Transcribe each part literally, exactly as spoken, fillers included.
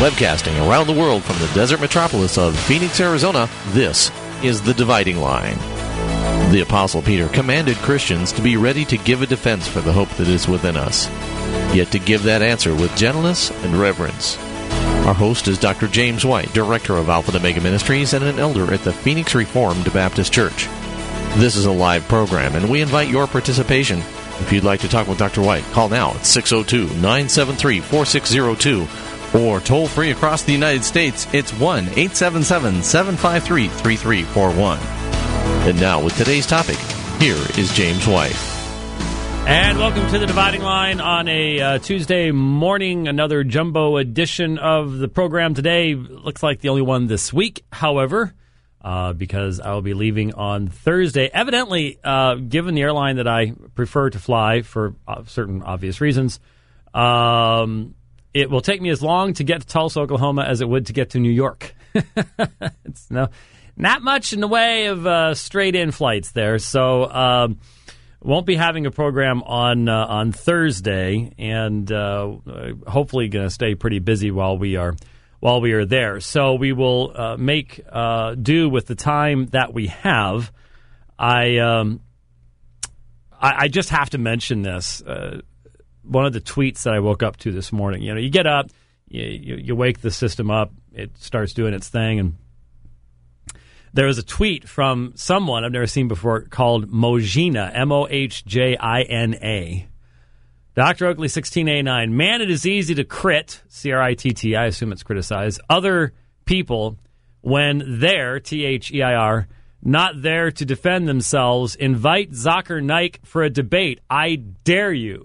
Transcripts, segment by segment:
Webcasting around the world from the desert metropolis of Phoenix, Arizona, this is The Dividing Line. The Apostle Peter commanded Christians to be ready to give a defense for the hope that is within us, yet to give that answer with gentleness and reverence. Our host is Doctor James White, Director of Alpha and Omega Ministries and an elder at the Phoenix Reformed Baptist Church. This is a live program, and we invite your participation. If you'd like to talk with Doctor White, call now at six oh two, nine seven three, four six zero two. Or toll free across the United States, it's one eight seven seven, seven five three, three three four one. And now, with today's topic, here is James White. And welcome to The Dividing Line on a uh, Tuesday morning, another jumbo edition of the program today. Looks like the only one this week, however, uh, because I will be leaving on Thursday. Evidently, uh, given the airline that I prefer to fly for uh, certain obvious reasons, um... it will take me as long to get to Tulsa, Oklahoma, as it would to get to New York. It's no, not much in the way of uh, straight-in flights there. So um, won't be having a program on uh, on Thursday, and uh, hopefully going to stay pretty busy while we are while we are there. So we will uh, make uh, do with the time that we have. I um, I, I just have to mention this. Uh, One of the tweets that I woke up to this morning, you know, you get up, you, you, you wake the system up, it starts doing its thing, and there was a tweet from someone I've never seen before called Mojina, M O H J I N A. Doctor Oakley, sixteen eighty-nine. Man, it is easy to crit, C R I T T, I assume it's criticize, other people when they're, T H E I R, not there to defend themselves. Invite Zakir Naik for a debate. I dare you.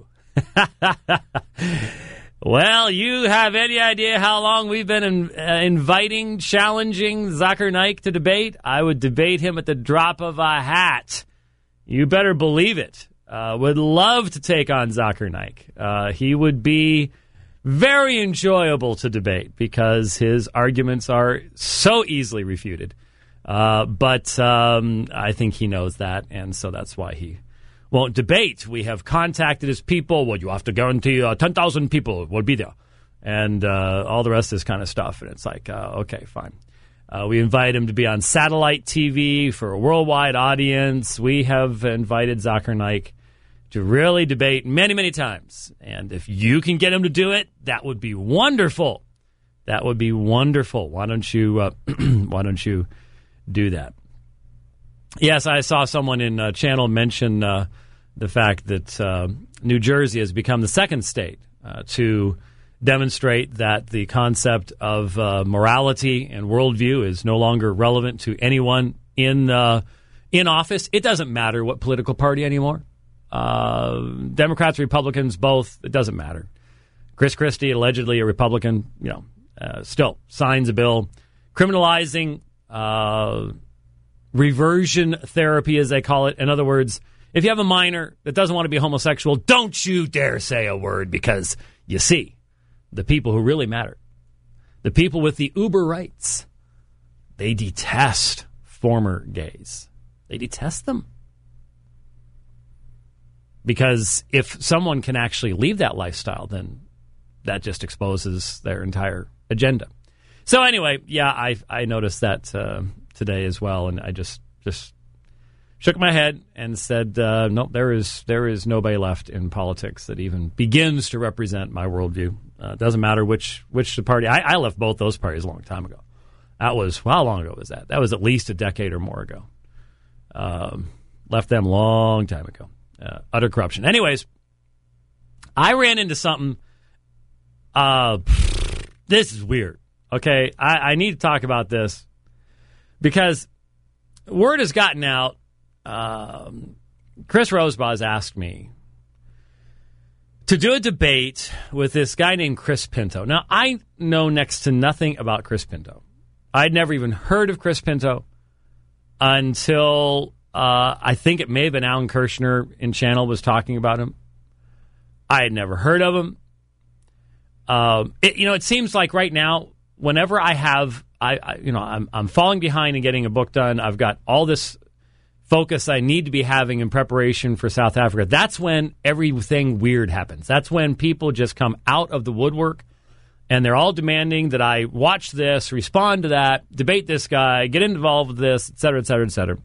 Well, you have any idea how long we've been in, uh, inviting, challenging Zakir Naik to debate? I would debate him at the drop of a hat. You better believe it. Uh, would love to take on Zakir Naik. Uh, he would be very enjoyable to debate because his arguments are so easily refuted. Uh, but um, I think he knows that, and so that's why he won't debate. We have contacted his people. Well, you have to guarantee uh, ten thousand people will be there. And uh, all the rest of this kind of stuff. And it's like, uh, okay, fine. Uh, we invite him to be on satellite T V for a worldwide audience. We have invited Zakir Naik to really debate many, many times. And if you can get him to do it, that would be wonderful. That would be wonderful. Why don't you, uh, why don't you do that? Yes, I saw someone in uh, channel mention uh, the fact that uh, New Jersey has become the second state uh, to demonstrate that the concept of uh, morality and worldview is no longer relevant to anyone in uh, in office. It doesn't matter what political party anymore. Uh, Democrats, Republicans, both. It doesn't matter. Chris Christie, allegedly a Republican, you know, uh, still signs a bill criminalizing Uh, reversion therapy, as they call it. In other words, if you have a minor that doesn't want to be homosexual, don't you dare say a word, because you see, the people who really matter, the people with the uber rights, they detest former gays. They detest them. Because if someone can actually leave that lifestyle, then that just exposes their entire agenda. So anyway, yeah, I I noticed that uh, today as well, and I just just shook my head and said, uh, no, there is there is nobody left in politics that even begins to represent my worldview. Uh, it doesn't matter which which party. I, I left both those parties a long time ago. That was, well, how long ago was that? That was at least a decade or more ago. Um, left them a long time ago. Uh, utter corruption. Anyways, I ran into something. Uh, this is weird. Okay, I, I need to talk about this because word has gotten out. Um, Chris Rosebaugh's has asked me to do a debate with this guy named Chris Pinto. Now, I know next to nothing about Chris Pinto. I'd never even heard of Chris Pinto until uh, I think it may have been Alan Kirshner in Channel was talking about him. I had never heard of him. Um, it, you know, it seems like right now, whenever I have, I, I you know, I'm I'm falling behind in getting a book done. I've got all this focus I need to be having in preparation for South Africa. That's when everything weird happens. That's when people just come out of the woodwork And they're all demanding that I watch this, respond to that, debate this guy, get involved with this, et cetera, et cetera, et cetera.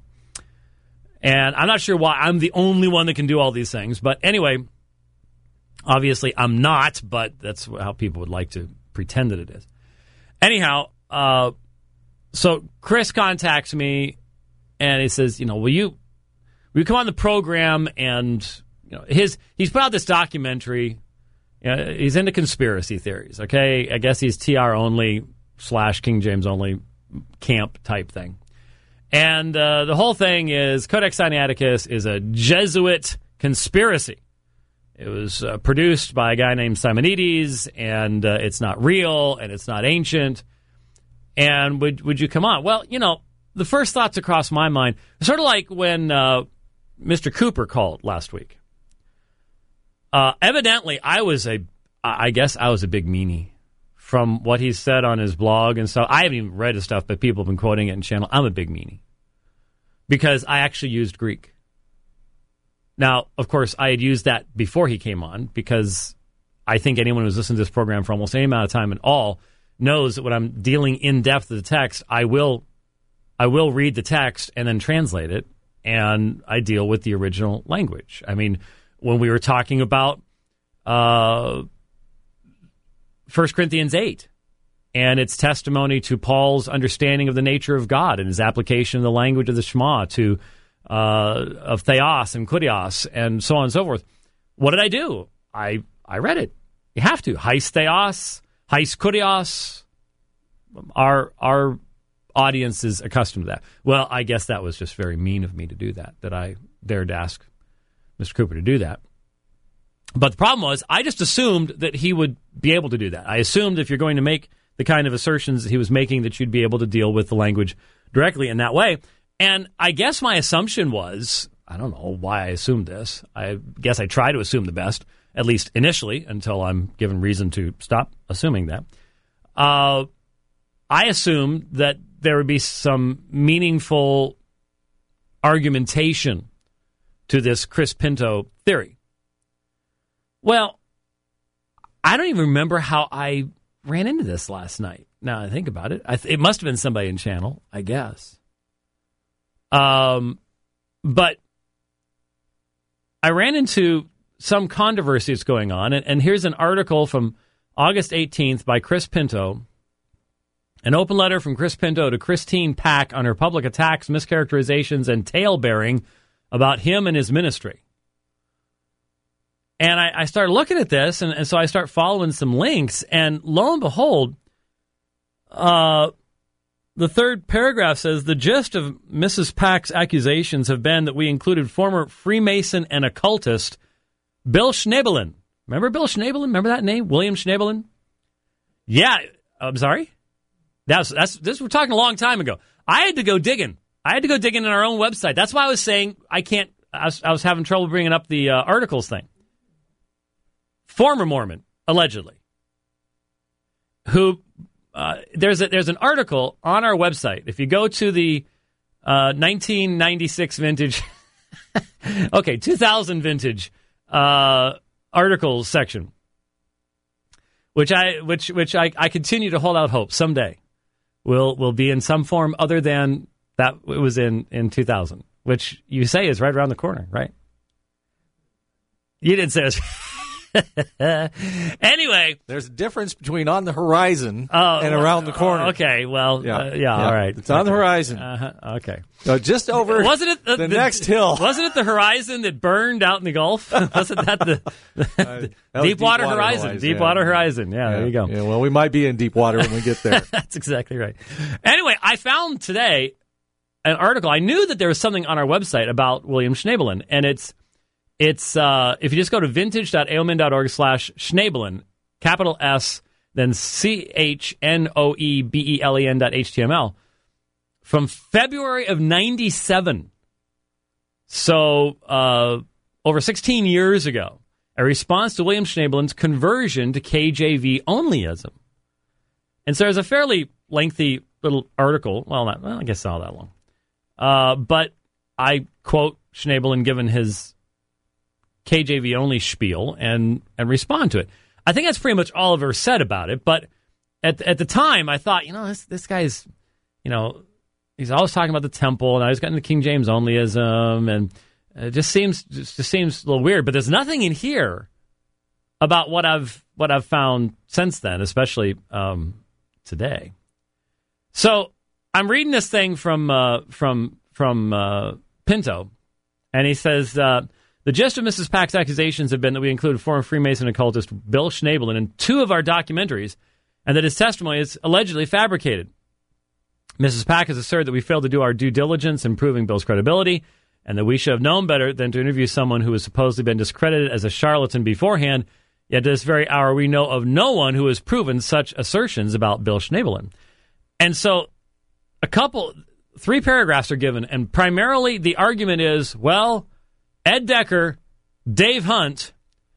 And I'm not sure why I'm the only one that can do all these things. But anyway, obviously I'm not, but that's how people would like to pretend that it is. Anyhow, uh, so Chris contacts me, and he says, you know, will you, will you come on the program? And, you know, his he's put out this documentary. You know, he's into conspiracy theories, okay? I guess he's T R only slash King James only camp type thing. And uh, the whole thing is Codex Sinaiticus is a Jesuit conspiracy. It was uh, produced by a guy named Simonides, and uh, it's not real, and it's not ancient. And would would you come on? Well, you know, the first thoughts across my mind, sort of like when uh, Mister Cooper called last week. Uh, evidently, I was a, I guess I was a big meanie from what he said on his blog and stuff. I haven't even read his stuff, but people have been quoting it in channel. I'm a big meanie because I actually used Greek. Now, of course, I had used that before he came on because I think anyone who's listened to this program for almost any amount of time at all knows that when I'm dealing in depth with the text, I will, I will read the text and then translate it, and I deal with the original language. I mean, when we were talking about uh, First Corinthians eight and its testimony to Paul's understanding of the nature of God and his application of the language of the Shema to uh, of theos and kurios and so on and so forth, what did I do? I I read it. You have to. Heis theos, heis kurios. Our, our audience is accustomed to that. Well, I guess that was just very mean of me to do that, that I dared to ask Mister Cooper to do that. But the problem was, I just assumed that he would be able to do that. I assumed if you're going to make the kind of assertions that he was making, that you'd be able to deal with the language directly in that way. And I guess my assumption was, I don't know why I assumed this. I guess I try to assume the best, at least initially, until I'm given reason to stop assuming that. Uh, I assumed that there would be some meaningful argumentation to this Chris Pinto theory. Well, I don't even remember how I ran into this last night. Now I think about it. I th- it must have been somebody in channel, I guess. Um, but I ran into some controversy that's going on, and, and here's an article from August eighteenth by Chris Pinto. An open letter from Chris Pinto to Christine Pack on her public attacks, mischaracterizations, and tale-bearing about him and his ministry. And I, I started looking at this, and, and so I start following some links, and lo and behold, uh, the third paragraph says, the gist of Missus Pack's accusations have been that we included former Freemason and occultist Bill Schneebelen. Remember Bill Schneebelen? Remember that name? William Schneebelen? Yeah, I'm sorry? That's, that's, this we're talking a long time ago. I had to go digging. I had to go digging in our own website. That's why I was saying I can't, I was, I was having trouble bringing up the uh, articles thing. Former Mormon, allegedly, who, uh, there's a, there's an article on our website. If you go to the uh, nineteen ninety-six vintage, okay, two thousand vintage uh, articles section, which I which which I, I continue to hold out hope someday will will be in some form other than that it was in, in two thousand, which you say is right around the corner, right? You didn't say it. Anyway, there's a difference between on the horizon uh, and around the corner. Okay, well, yeah, uh, yeah, yeah, all right. It's on okay. the horizon. Uh-huh. Okay. So just over wasn't it the, the, the next hill. Wasn't it the horizon that burned out in the Gulf? Wasn't that the, the, uh, the that Deepwater Deep Horizon? Horizon, Deepwater yeah. Horizon. Yeah, yeah, there you go. Yeah, well, we might be in deep water when we get there. That's exactly right. Anyway, I found today an article. I knew that there was something on our website about William Schneebelen, and it's It's, uh, if you just go to vintage.aomin.org slash Schneebelen, capital S, then C H N O E B E L E N dot H T M L, from February of ninety-seven. So, uh, over sixteen years ago, a response to William Schneebelen's conversion to K J V onlyism. And so there's a fairly lengthy little article. Well, not, well I guess not that long. Uh, but I quote Schneebelen given his K J V only spiel and and respond to it. I think that's pretty much all I've ever said about it, but at at the time, I thought, you know, this this guy's, you know, he's always talking about the temple, and I was getting the King James onlyism, and it just seems just, just seems a little weird. But there's nothing in here about what I've what I've found since then, especially um, today. So I'm reading this thing from uh, from from uh, Pinto, and he says. Uh, The gist of Missus Pack's accusations have been that we included former Freemason occultist Bill Schnabel in two of our documentaries, and that his testimony is allegedly fabricated. Missus Pack has asserted that we failed to do our due diligence in proving Bill's credibility, and that we should have known better than to interview someone who has supposedly been discredited as a charlatan beforehand. Yet to this very hour, we know of no one who has proven such assertions about Bill Schnabel. And so a couple, three paragraphs are given, and primarily the argument is, well, Ed Decker, Dave Hunt,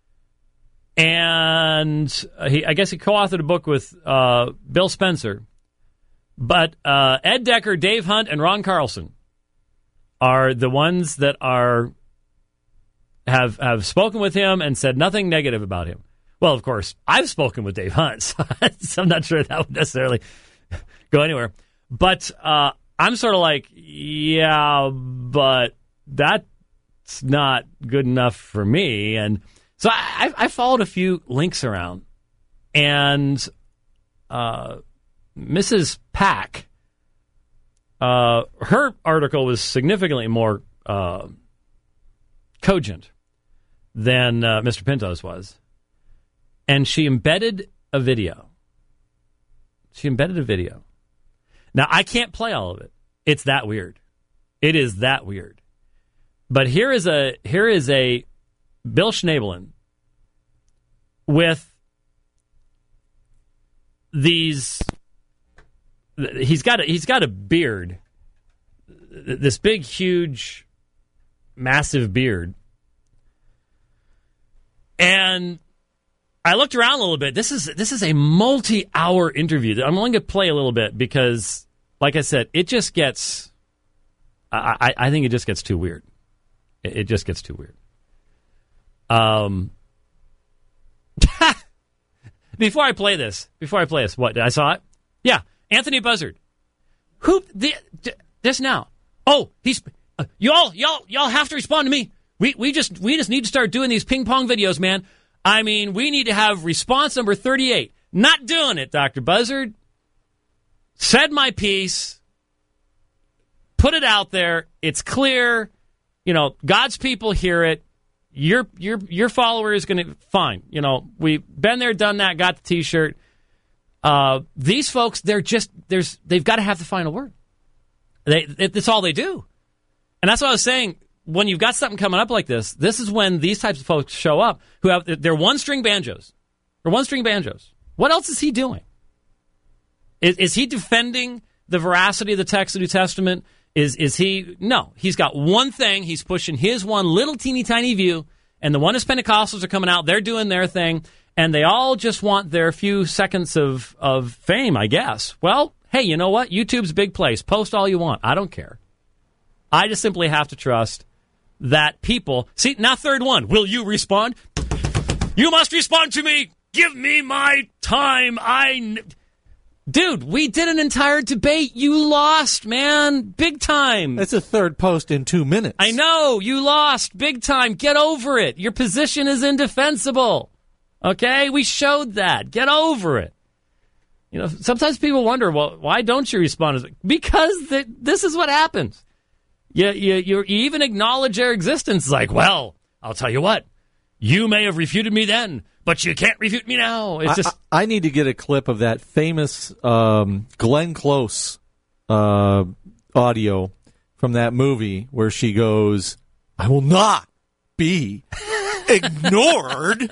and he, I guess he co-authored a book with uh, Bill Spencer. But uh, Ed Decker, Dave Hunt, and Ron Carlson are the ones that are have have spoken with him and said nothing negative about him. Well, of course, I've spoken with Dave Hunt, so I'm not sure that would necessarily go anywhere. But uh, I'm sort of like, yeah, but that. It's not good enough for me. And so I, I followed a few links around, and uh, Missus Pack, uh, her article was significantly more uh, cogent than uh, Mister Pinto's was. And she embedded a video. She embedded a video. Now, I can't play all of it. It's that weird. It is that weird. But here is a here is a Bill Schnabel with these. He's got a, he's got a beard, this big, huge, massive beard, and I looked around a little bit. This is this is a multi-hour interview. I'm only going to play a little bit because, like I said, it just gets. I, I, I think it just gets too weird. It just gets too weird. Um, before I play this, before I play this, what, I saw it? Yeah, Anthony Buzzard. Who, the, this now? Oh, he's, uh, y'all, y'all, y'all have to respond to me. We, we just, we just need to start doing these ping pong videos, man. I mean, we need to have response number thirty-eight. Not doing it, Doctor Buzzard. Said my piece. Put it out there. It's clear. You know, God's people hear it. Your your your follower is going to fine. You know, we've been there, done that. Got the T-shirt. Uh, these folks, they're just there's they've got to have the final word. They it, that's all they do, and that's what I was saying. When you've got something coming up like this, this is when these types of folks show up who have they're one string banjos, or one string banjos. What else is he doing? Is is he defending the veracity of the text of the New Testament? Is is he? No. He's got one thing. He's pushing his one little teeny tiny view, and the one as Pentecostals are coming out, they're doing their thing, and they all just want their few seconds of, of fame, I guess. Well, hey, you know what? YouTube's a big place. Post all you want. I don't care. I just simply have to trust that people... See, now third one. Will you respond? You must respond to me. Give me my time. I... Dude, we did an entire debate. You lost, man. Big time. That's a third post in two minutes. I know. You lost. Big time. Get over it. Your position is indefensible. Okay? We showed that. Get over it. You know, sometimes people wonder, well, why don't you respond? Because th- this is what happens. You, you, you even acknowledge their existence. Like, well, I'll tell you what. You may have refuted me then, but you can't refute me now. It's just I, I need to get a clip of that famous um, Glenn Close uh, audio from that movie where she goes, "I will not be ignored."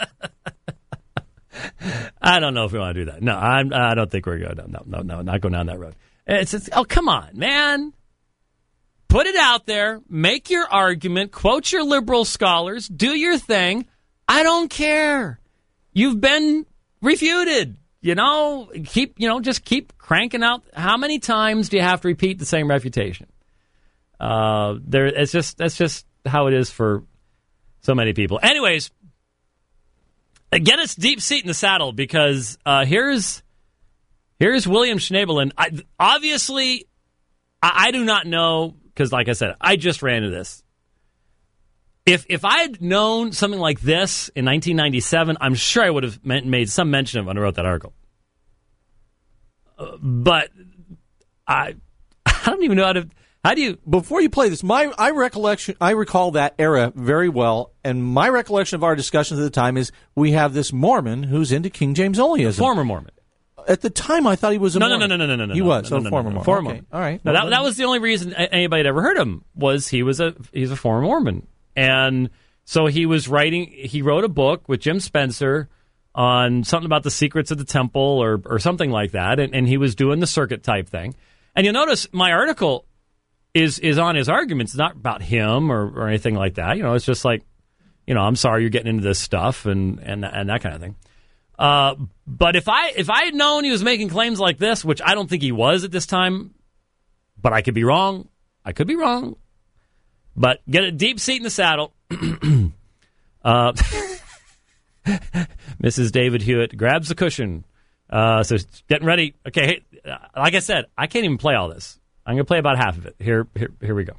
I don't know if we want to do that. No, I'm, I don't think we're going. No, no, no, not going down that road. It's, it's oh, come on, man. Put it out there. Make your argument. Quote your liberal scholars. Do your thing. I don't care. You've been refuted. You know, keep, you know, just keep cranking out. How many times do you have to repeat the same refutation? Uh, there, it's just, that's just how it is for so many people. Anyways, get us deep seat in the saddle because uh, here's, Here's William Schnabel. I, obviously, I, I do not know, because like I said, I just ran into this. If if I had known something like this in nineteen ninety-seven, I'm sure I would have made some mention of it when I wrote that article. Uh, but I I don't even know how to... How do you... Before you play this, my I recollection, I recall that era very well, and my recollection of our discussions at the time is we have this Mormon who's into King James onlyism. Former Mormon. At the time, I thought he was a no, Mormon. No, no, no, no, no, no. He was, no, oh, no, no, former no, no, Mormon. Former Okay. Mormon. All right. No, well, that, that was the only reason anybody had ever heard him, was he was a he's a former Mormon. And so he was writing, he wrote a book with Jim Spencer on something about the secrets of the temple or or something like that, and, and he was doing the circuit type thing. And you'll notice my article is is on his arguments, not about him or, or anything like that. You know, it's just like, you know, I'm sorry you're getting into this stuff and and, and that kind of thing. Uh, but if I if I had known he was making claims like this, which I don't think he was at this time, but I could be wrong. I could be wrong. But get a deep seat in the saddle. uh, Missus David Hewitt grabs the cushion. Uh, so getting ready. Okay, hey, uh, like I said, I can't even play all this. I'm going to play about half of it. Here, here, here we go.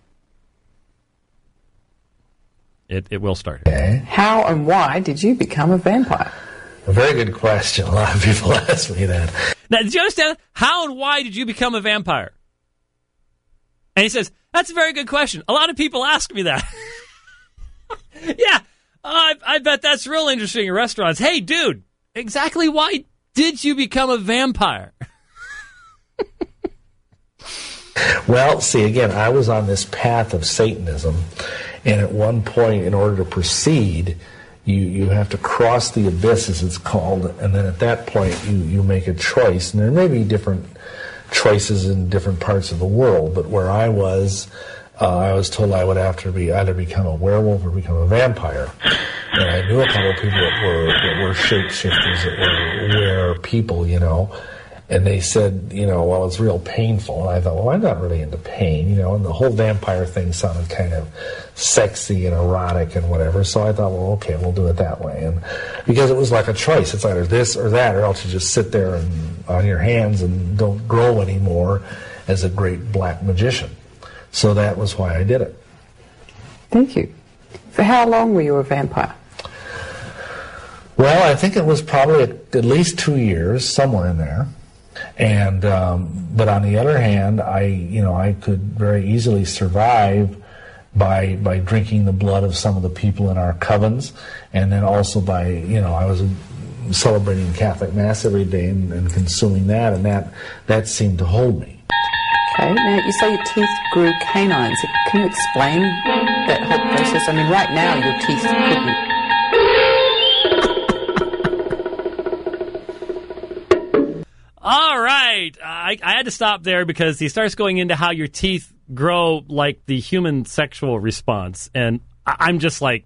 It it will start. Okay. How and why did you become a vampire? A very good question. A lot of people ask me that. Now, did you understand? How and why did you become a vampire? And he says, that's a very good question. A lot of people ask me that. Yeah, I, I bet that's real interesting in restaurants. Hey, dude, exactly why did you become a vampire? Well, see, again, I was on this path of Satanism, and at one point, in order to proceed, you, you have to cross the abyss, as it's called, and then at that point, you, you make a choice. And there may be different choices in different parts of the world, but where I was, uh, I was told I would have to be either become a werewolf or become a vampire. And I knew a couple of people that were, that were shapeshifters, that were were people, you know. And they said, you know, well, it's real painful. And I thought, well, I'm not really into pain, you know. And the whole vampire thing sounded kind of sexy and erotic and whatever. So I thought, well, okay, we'll do it that way. And because it was like a choice. It's either this or that, or else you just sit there and on your hands and don't grow anymore as a great black magician. So that was why I did it. Thank you. For how long were you a vampire? Well, I think it was probably at, at least two years, somewhere in there. And um, but on the other hand, I you know I could very easily survive by by drinking the blood of some of the people in our covens, and then also by you know I was celebrating Catholic Mass every day and, and consuming that, and that that seemed to hold me. Okay, now you say your teeth grew canines. Can you explain that whole process? I mean, right now your teeth couldn't. All right. I, I had to stop there because he starts going into how your teeth grow like the human sexual response. And I, I'm just like,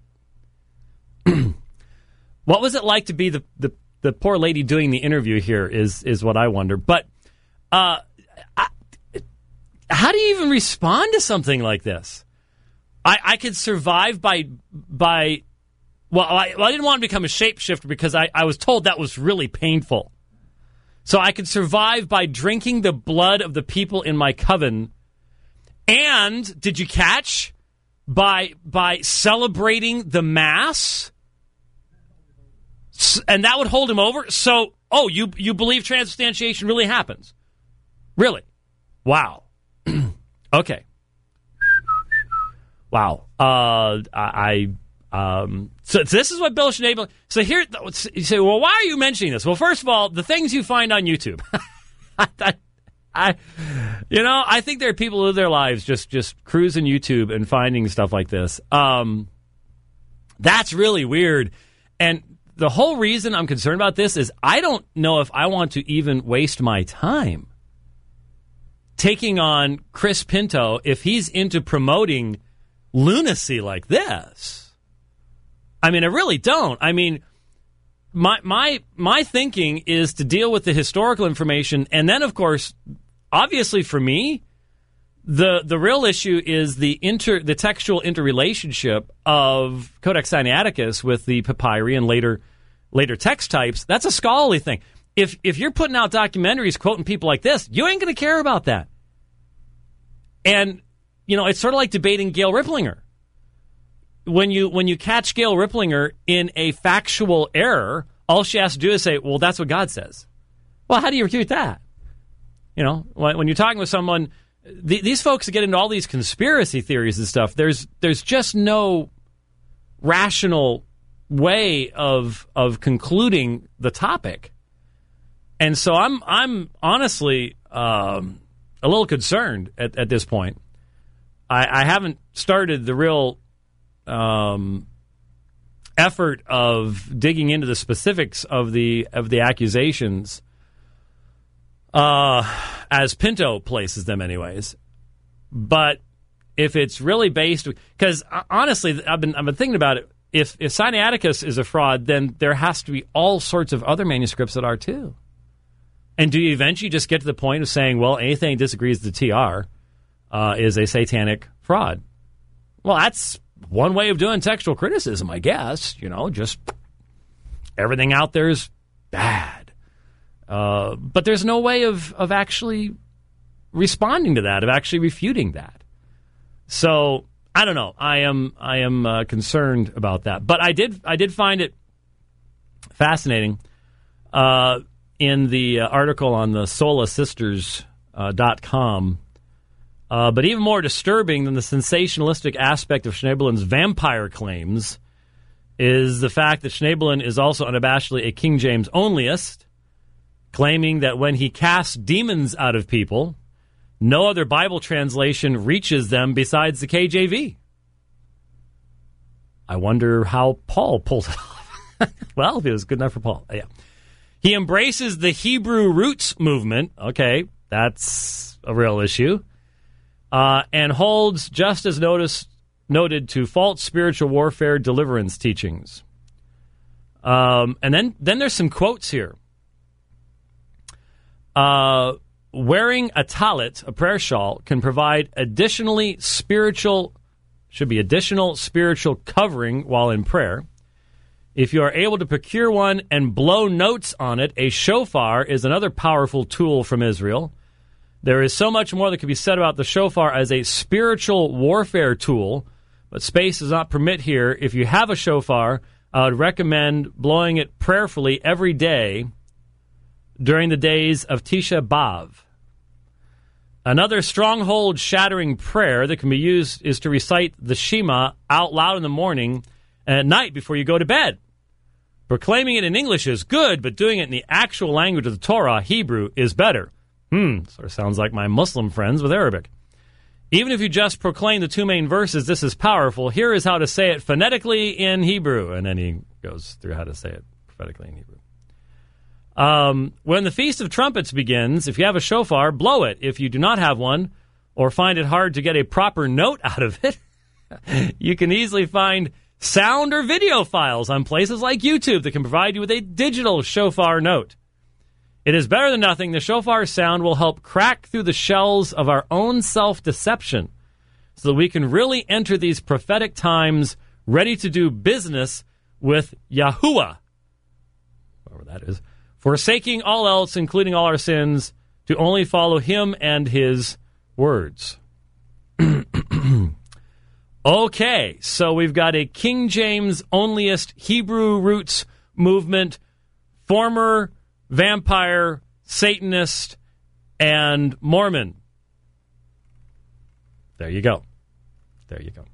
what was it like to be the, the, the poor lady doing the interview here is, is what I wonder. But uh, I, how do you even respond to something like this? I, I could survive by, by well, I, well, I didn't want to become a shapeshifter because I, I was told that was really painful. So I could survive by drinking the blood of the people in my coven. And, did you catch? By by celebrating the Mass. And that would hold him over. So, oh, you you believe transubstantiation really happens? Really? Wow. Okay. Wow. Uh, I... Um, so this is what Bill Schnabel. So here, you say, well, why are you mentioning this? Well, first of all, the things you find on YouTube. I, I, you know, I think there are people who live their lives just just cruising YouTube and finding stuff like this. Um, that's really weird. And the whole reason I'm concerned about this is I don't know if I want to even waste my time taking on Chris Pinto if he's into promoting lunacy like this. I mean, I really don't. I mean, my my my thinking is to deal with the historical information, and then, of course, obviously for me, the the real issue is the inter the textual interrelationship of Codex Sinaiticus with the papyri and later later text types. That's a scholarly thing. if if you're putting out documentaries quoting people like this, you ain't going to care about that. And, you know, it's sort of like debating Gail Ripplinger. When you when you catch Gail Ripplinger in a factual error, all she has to do is say, well, that's what God says. Well, how do you refute that? You know, when, when you're talking with someone, the, these folks get into all these conspiracy theories and stuff. There's there's just no rational way of of concluding the topic. And so I'm I'm honestly um, a little concerned at, at this point. I, I haven't started the real Um, effort of digging into the specifics of the of the accusations, uh, as Pinto places them, anyways. But if it's really based, because honestly, I've been I've been thinking about it. If if Sinaiticus is a fraud, then there has to be all sorts of other manuscripts that are too. And do you eventually just get to the point of saying, well, anything that disagrees with the T R uh, is a satanic fraud? Well, that's one way of doing textual criticism, I guess. You know, just everything out there is bad. Uh, but there's no way of, of actually responding to that, of actually refuting that. So I don't know. I am I am uh, concerned about that. But I did I did find it fascinating uh, in the uh, article on the sola sisters dot com. Uh, but even more disturbing than the sensationalistic aspect of Schneebelin's vampire claims is the fact that Schneebelin is also unabashedly a King James onlyist, claiming that when he casts demons out of people, no other Bible translation reaches them besides the K J V. I wonder how Paul pulled it off. Well, if it was good enough for Paul. Yeah. He embraces the Hebrew roots movement. Okay, that's a real issue. Uh, and holds just as notice, noted to false spiritual warfare deliverance teachings. Um, and then, then there's some quotes here. Uh, wearing a talit, a prayer shawl, can provide additionally spiritual, should be additional spiritual covering while in prayer. If you are able to procure one and blow notes on it, a shofar is another powerful tool from Israel. There is so much more that could be said about the shofar as a spiritual warfare tool, but space does not permit here. If you have a shofar, I would recommend blowing it prayerfully every day during the days of Tisha B'Av. Another stronghold-shattering prayer that can be used is to recite the Shema out loud in the morning and at night before you go to bed. Proclaiming it in English is good, but doing it in the actual language of the Torah, Hebrew, is better. Hmm, sort of sounds like my Muslim friends with Arabic. Even if you just proclaim the two main verses, this is powerful. Here is how to say it phonetically in Hebrew. And then he goes through how to say it prophetically in Hebrew. Um, when the Feast of Trumpets begins, if you have a shofar, blow it. If you do not have one or find it hard to get a proper note out of it, you can easily find sound or video files on places like YouTube that can provide you with a digital shofar note. It is better than nothing. The shofar sound will help crack through the shells of our own self-deception so that we can really enter these prophetic times ready to do business with Yahuwah, whoever that is, forsaking all else, including all our sins, to only follow him and his words. Okay, so we've got a King James onlyist Hebrew roots movement, former vampire, Satanist, and Mormon. There you go. There you go.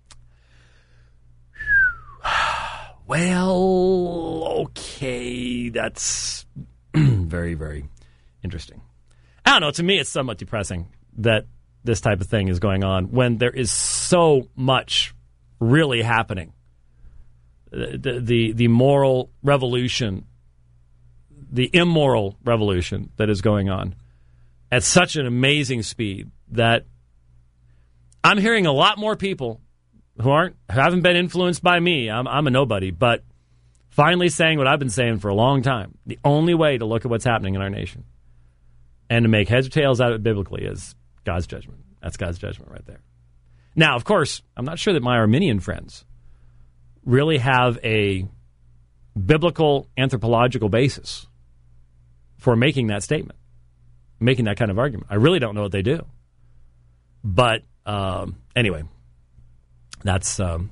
Well, okay, that's very, very interesting. I don't know, to me it's somewhat depressing that this type of thing is going on when there is so much really happening. The, the, the moral revolution, the immoral revolution that is going on at such an amazing speed that I'm hearing a lot more people who aren't who haven't been influenced by me. I'm, I'm a nobody, but finally saying what I've been saying for a long time. The only way to look at what's happening in our nation and to make heads or tails out of it biblically is God's judgment. That's God's judgment right there. Now, of course, I'm not sure that my Arminian friends really have a biblical anthropological basis for making that statement, making that kind of argument. I really don't know what they do. But um, anyway, that's um,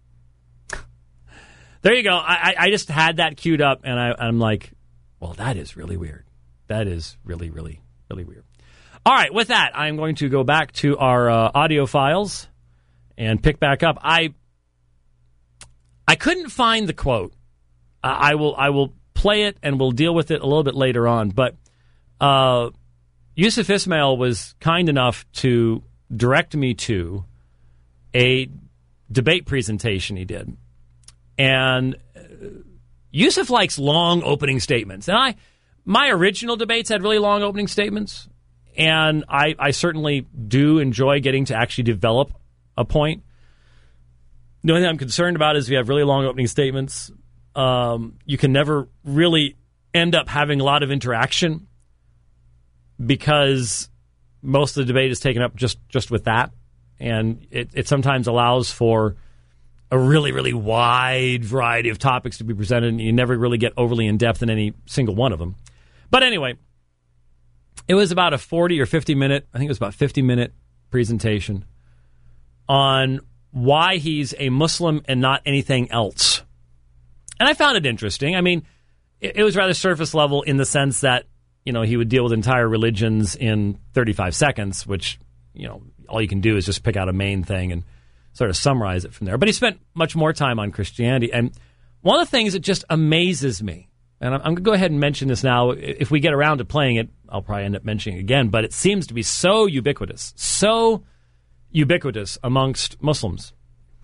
there you go. I, I just had that queued up, and I, I'm like, well, that is really weird. That is really, really, really weird. All right, with that, I'm going to go back to our uh, audio files and pick back up. I I couldn't find the quote. Uh, I will I will play it, and we'll deal with it a little bit later on. But uh, Yusuf Ismail was kind enough to direct me to a debate presentation he did. And Yusuf likes long opening statements. And I, my original debates had really long opening statements. And I, I certainly do enjoy getting to actually develop a point. The only thing I'm concerned about is if you have really long opening statements, um, you can never really end up having a lot of interaction because most of the debate is taken up just, just with that. And it, it sometimes allows for a really, really wide variety of topics to be presented, and you never really get overly in-depth in any single one of them. But anyway, it was about a forty or fifty minute, I think it was about fifty minute presentation on why he's a Muslim and not anything else. And I found it interesting. I mean, it, it was rather surface level in the sense that, you know, he would deal with entire religions in thirty-five seconds, which, you know, all you can do is just pick out a main thing and sort of summarize it from there. But he spent much more time on Christianity. And one of the things that just amazes me, and I'm, I'm going to go ahead and mention this now. If we get around to playing it, I'll probably end up mentioning it again. But it seems to be so ubiquitous, so ubiquitous amongst Muslims.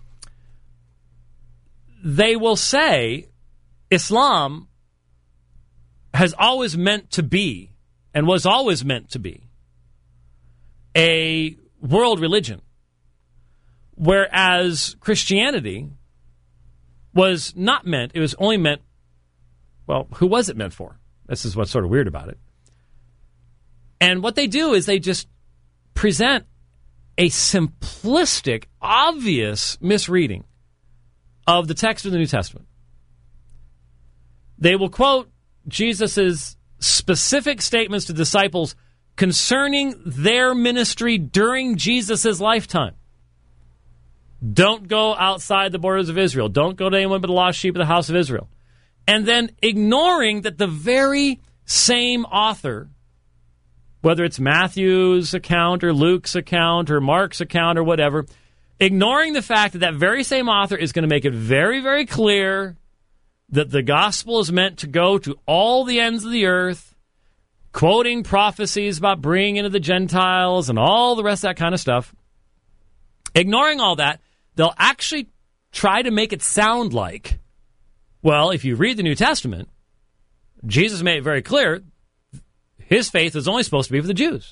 They will say Islam has always meant to be, and was always meant to be, a world religion. Whereas Christianity was not meant, it was only meant, well, who was it meant for? This is what's sort of weird about it. And what they do is they just present a simplistic, obvious misreading of the text of the New Testament. They will quote Jesus' specific statements to disciples concerning their ministry during Jesus' lifetime. Don't go outside the borders of Israel. Don't go to anyone but the lost sheep of the house of Israel. And then ignoring that the very same author, whether it's Matthew's account or Luke's account or Mark's account or whatever, ignoring the fact that that very same author is going to make it very, very clear that the gospel is meant to go to all the ends of the earth, quoting prophecies about bringing into the Gentiles and all the rest of that kind of stuff. Ignoring all that, they'll actually try to make it sound like, well, if you read the New Testament, Jesus made it very clear his faith is only supposed to be for the Jews.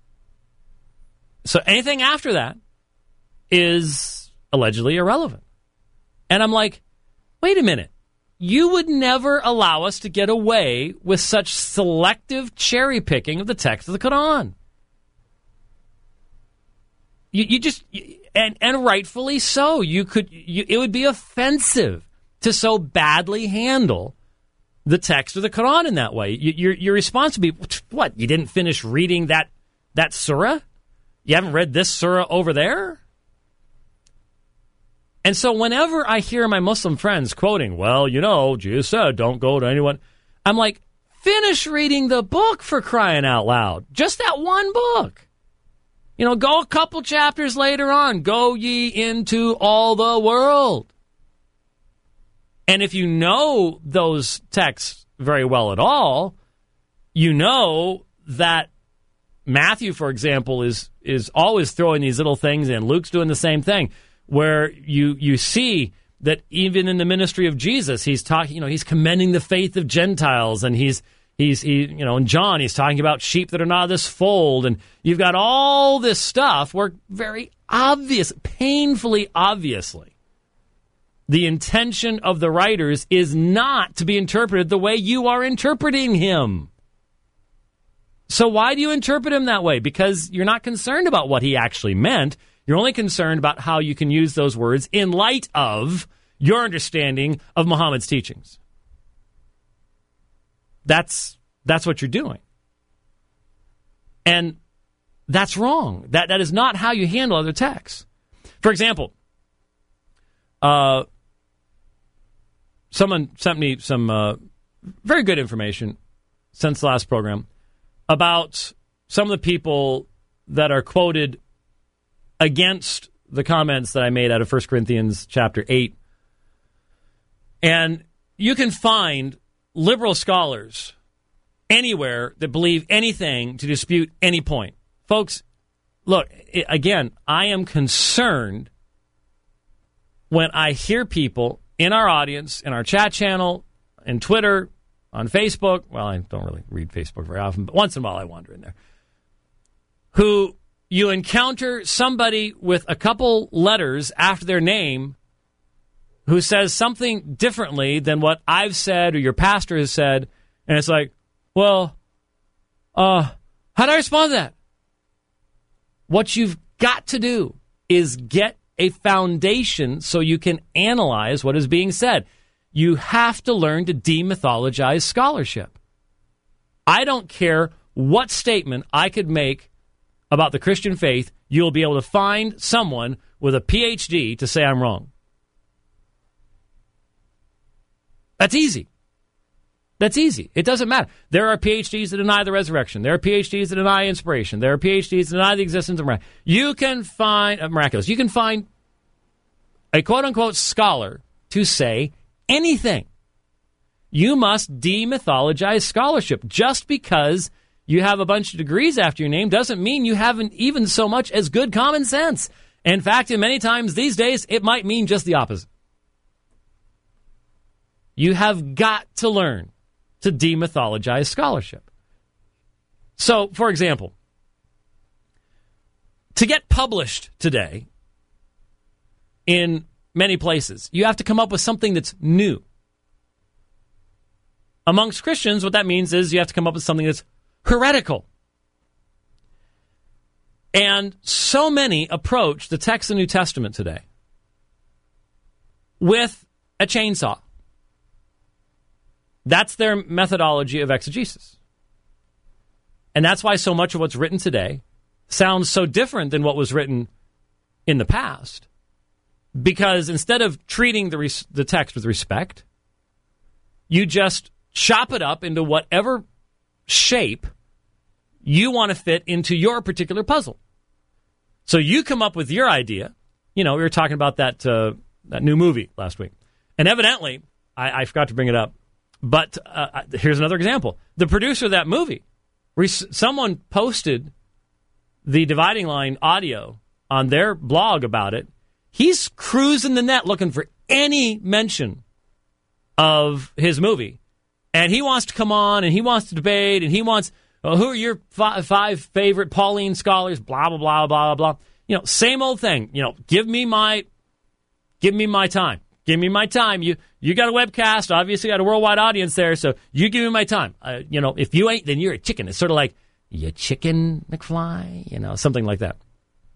So anything after that is allegedly irrelevant. And I'm like, wait a minute. You would never allow us to get away with such selective cherry picking of the text of the Quran. You, you just, and and rightfully so. You could, you, it would be offensive to so badly handle the text of the Quran in that way. You, your your response would be, what? You didn't finish reading that that surah? You haven't read this surah over there? And so whenever I hear my Muslim friends quoting, well, you know, Jesus said, don't go to anyone, I'm like, finish reading the book, for crying out loud. Just that one book. You know, go a couple chapters later on. Go ye into all the world. And if you know those texts very well at all, you know that Matthew, for example, is is always throwing these little things in. Luke's doing the same thing, where you you see that even in the ministry of Jesus, he's talking, you know, he's commending the faith of Gentiles, and he's he's he, you know, in John, he's talking about sheep that are not of this fold, and you've got all this stuff where very obvious, painfully obviously, the intention of the writers is not to be interpreted the way you are interpreting him. So why do you interpret him that way? Because you're not concerned about what he actually meant. You're only concerned about how you can use those words in light of your understanding of Muhammad's teachings. That's that's what you're doing. And that's wrong. That That is not how you handle other texts. For example, uh, someone sent me some uh, very good information since the last program about some of the people that are quoted against the comments that I made out of First Corinthians chapter eight. And you can find liberal scholars anywhere that believe anything to dispute any point. Folks, look, again, I am concerned when I hear people in our audience, in our chat channel, in Twitter, on Facebook. Well, I don't really read Facebook very often, but once in a while I wander in there. Who you encounter somebody with a couple letters after their name who says something differently than what I've said or your pastor has said, and it's like, well, uh, how do I respond to that? What you've got to do is get a foundation so you can analyze what is being said. You have to learn to demythologize scholarship. I don't care what statement I could make about the Christian faith, you'll be able to find someone with a P H D to say I'm wrong. That's easy. That's easy. It doesn't matter. There are P H Ds that deny the resurrection. There are P H Ds that deny inspiration. There are P H Ds that deny the existence of miraculous. You can find uh, miraculous. You can find a quote-unquote scholar to say anything. You must demythologize scholarship. Just because you have a bunch of degrees after your name doesn't mean you haven't even so much as good common sense. In fact, in many times these days, it might mean just the opposite. You have got to learn to demythologize scholarship. So, for example, to get published today in many places, you have to come up with something that's new. Amongst Christians, what that means is you have to come up with something that's heretical. And so many approach the text of the New Testament today with a chainsaw. That's their methodology of exegesis. And that's why so much of what's written today sounds so different than what was written in the past. Because instead of treating the res- the text with respect, you just chop it up into whatever shape you want to fit into your particular puzzle. So you come up with your idea. You know, we were talking about that uh, that new movie last week. And evidently, I, I forgot to bring it up, but uh, here's another example. The producer of that movie, someone posted the Dividing Line audio on their blog about it. He's cruising the net looking for any mention of his movie. And he wants to come on and he wants to debate and he wants, well, who are your five, five favorite Pauline scholars, blah, blah, blah, blah, blah. You know, same old thing. You know, give me my, give me my time. Give me my time. You you got a webcast, obviously got a worldwide audience there, so you give me my time. Uh, you know, if you ain't, then you're a chicken. It's sort of like, you chicken, McFly? You know, something like that.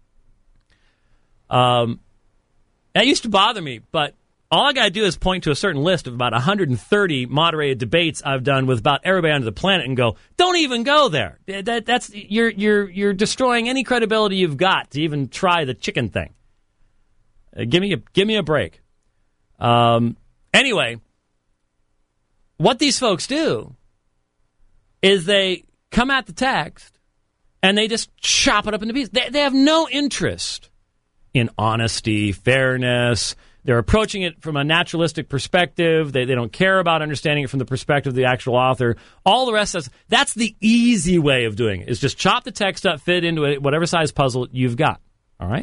Um, that used to bother me, but all I got to do is point to a certain list of about one hundred thirty moderated debates I've done with about everybody on the planet and go, don't even go there. That, that's you're you're you're destroying any credibility you've got to even try the chicken thing. Uh, give me a give me a break. Um, anyway, what these folks do is they come at the text and they just chop it up into pieces. They, they have no interest in honesty, fairness. They're approaching it from a naturalistic perspective. They, they don't care about understanding it from the perspective of the actual author. All the rest is, that's the easy way of doing it, is just chop the text up, fit into it, whatever size puzzle you've got. All right?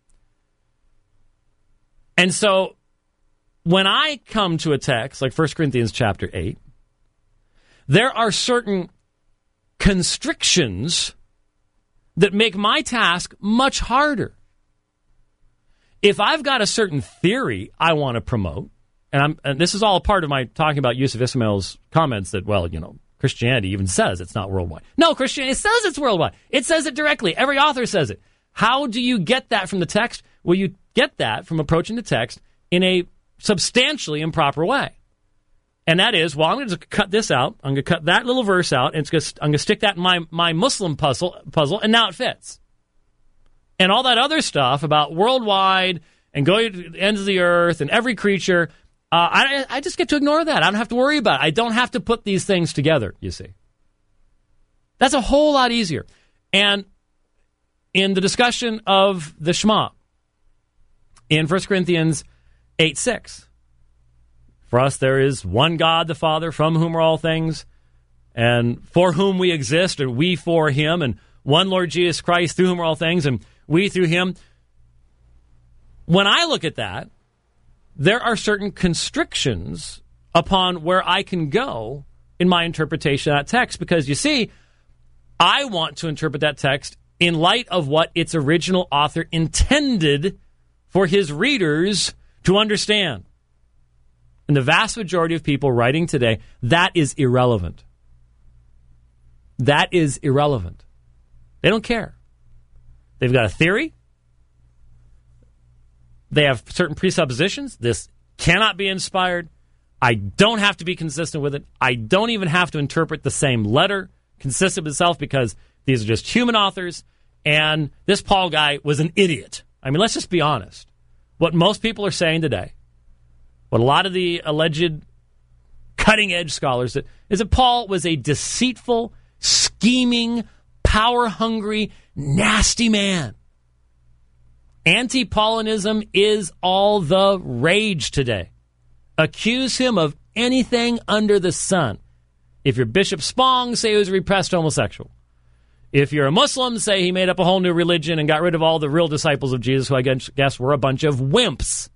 And so when I come to a text like First Corinthians chapter eight, there are certain constrictions that make my task much harder. If I've got a certain theory I want to promote, and, I'm, and this is all a part of my talking about Yusuf Ismail's comments that, well, you know, Christianity even says it's not worldwide. No, Christianity says it's worldwide. It says it directly. Every author says it. How do you get that from the text? Well, you get that from approaching the text in a substantially improper way. And that is, well, I'm going to cut this out. I'm going to cut that little verse out, and it's gonna, I'm going to stick that in my, my Muslim puzzle, puzzle, and now it fits. And all that other stuff about worldwide and going to the ends of the earth and every creature, uh, I, I just get to ignore that. I don't have to worry about it. I don't have to put these things together, you see. That's a whole lot easier. And in the discussion of the Shema, in First Corinthians eight six, for us there is one God, the Father, from whom are all things, and for whom we exist, and we for him, and one Lord Jesus Christ, through whom are all things, and we through him. When I look at that, there are certain constrictions upon where I can go in my interpretation of that text, because you see, I want to interpret that text in light of what its original author intended for his readers to understand. And the vast majority of people writing today, that is irrelevant. That is irrelevant. They don't care. They've got a theory. They have certain presuppositions. This cannot be inspired. I don't have to be consistent with it. I don't even have to interpret the same letter consistent with itself, because these are just human authors, and this Paul guy was an idiot. I mean, let's just be honest. What most people are saying today, what a lot of the alleged cutting-edge scholars, is that Paul was a deceitful, scheming, power-hungry, nasty man. Anti-Paulinism is all the rage today. Accuse him of anything under the sun. If you're Bishop Spong, say he was a repressed homosexual. If you're a Muslim, say he made up a whole new religion and got rid of all the real disciples of Jesus, who I guess were a bunch of wimps.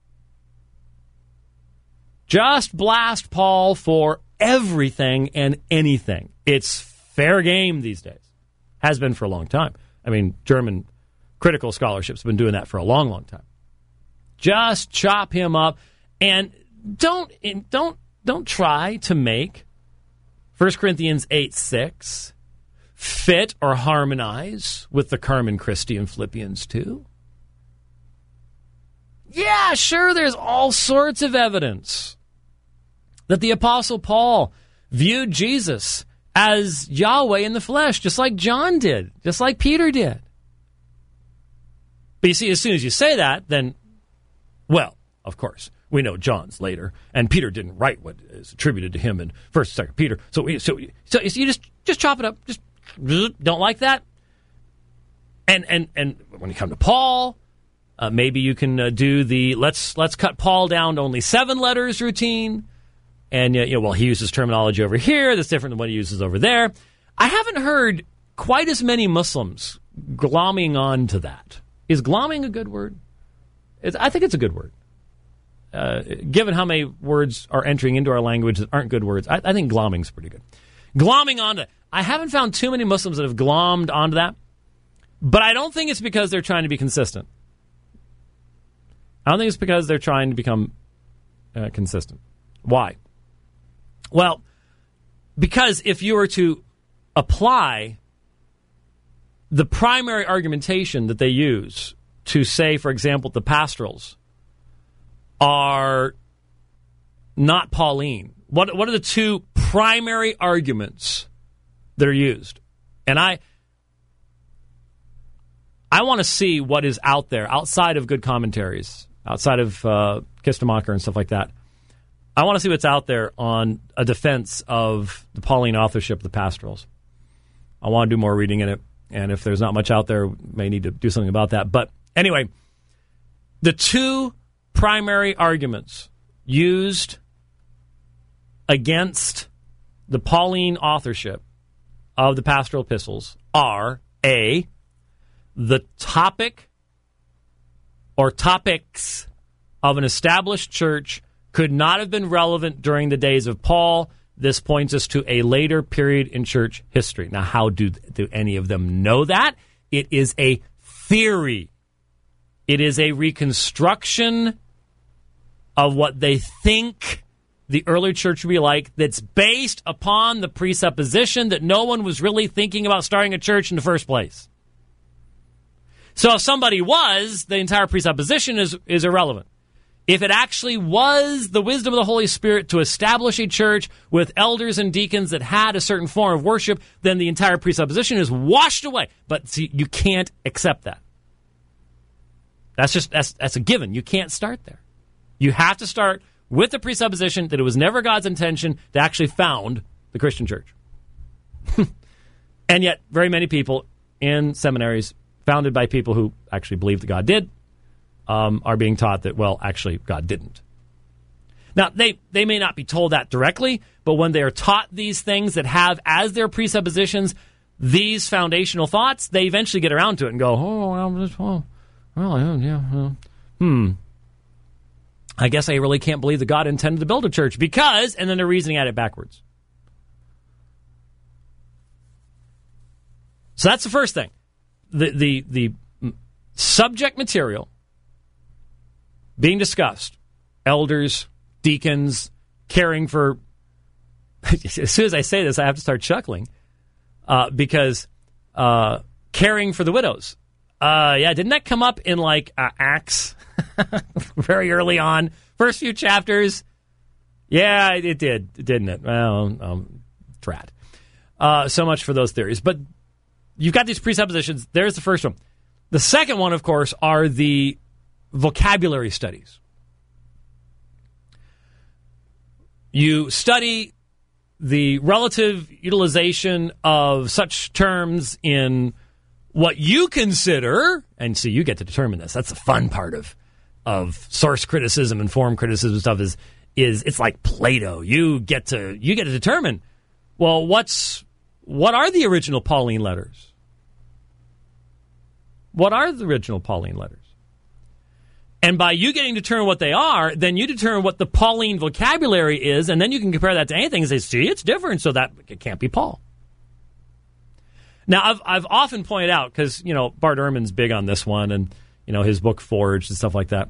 Just blast Paul for everything and anything. It's fair game these days. Has been for a long time. I mean, German critical scholarship's been doing that for a long, long time. Just chop him up, and don't don't don't try to make First Corinthians eight six fit or harmonize with the Carmen Christi in Philippians two. Yeah, sure, there's all sorts of evidence that the Apostle Paul viewed Jesus as Yahweh in the flesh, just like John did, just like Peter did. But you see, as soon as you say that, then, well, of course, we know John's later, and Peter didn't write what is attributed to him in First and Second Peter. So, so, so you just just chop it up. Just don't like that. And and and when you come to Paul, uh, maybe you can uh, do the let's let's cut Paul down to only seven letters routine. And uh, you know, well, he uses terminology over here that's different than what he uses over there. I haven't heard quite as many Muslims glomming on to that. Is glomming a good word? It's, I think it's a good word. Uh, given how many words are entering into our language that aren't good words, I, I think glomming's pretty good. Glomming onto it. I haven't found too many Muslims that have glommed onto that, but I don't think it's because they're trying to be consistent. I don't think it's because they're trying to become uh, consistent. Why? Well, because if you were to apply the primary argumentation that they use to say, for example, the pastorals are not Pauline. What what are the two primary arguments that are used? And I I want to see what is out there outside of good commentaries, outside of uh, Kistemacher and stuff like that. I want to see what's out there on a defense of the Pauline authorship of the pastorals. I want to do more reading in it. And if there's not much out there, we may need to do something about that. But anyway, the two primary arguments used against the Pauline authorship of the pastoral epistles are, A, the topic or topics of an established church could not have been relevant during the days of Paul. This points us to a later period in church history. Now, how do, do any of them know that? It is a theory. It is a reconstruction of what they think the early church would be like, that's based upon the presupposition that no one was really thinking about starting a church in the first place. So if somebody was, the entire presupposition is, is irrelevant. If it actually was the wisdom of the Holy Spirit to establish a church with elders and deacons that had a certain form of worship, then the entire presupposition is washed away. But see, you can't accept that. That's just that's that's a given. You can't start there. You have to start with the presupposition that it was never God's intention to actually found the Christian church. And yet, very many people in seminaries founded by people who actually believe that God did um, are being taught that, well, actually, God didn't. Now, they, they may not be told that directly, but when they are taught these things that have as their presuppositions these foundational thoughts, they eventually get around to it and go, oh, well, well, well yeah, well, hmm. I guess I really can't believe that God intended to build a church because, and then they're reasoning at it backwards. So that's the first thing. The, the, the subject material being discussed, elders, deacons, caring for, as soon as I say this, I have to start chuckling, uh, because uh, caring for the widows. Uh, yeah, didn't that come up in like uh, Acts very early on? First few chapters? Yeah, it did, didn't it? Well, um, drat. Uh, so much for those theories. But you've got these presuppositions. There's the first one. The second one, of course, are the vocabulary studies. You study the relative utilization of such terms in what you consider, and see, you get to determine this. That's the fun part of of source criticism and form criticism stuff is is it's like Plato. You get to you get to determine, well, what's what are the original Pauline letters? What are the original Pauline letters? And by you getting to determine what they are, then you determine what the Pauline vocabulary is, and then you can compare that to anything and say, see, it's different, so that it can't be Paul. Now, I've I've often pointed out, because, you know, Bart Ehrman's big on this one, and, you know, his book Forged and stuff like that.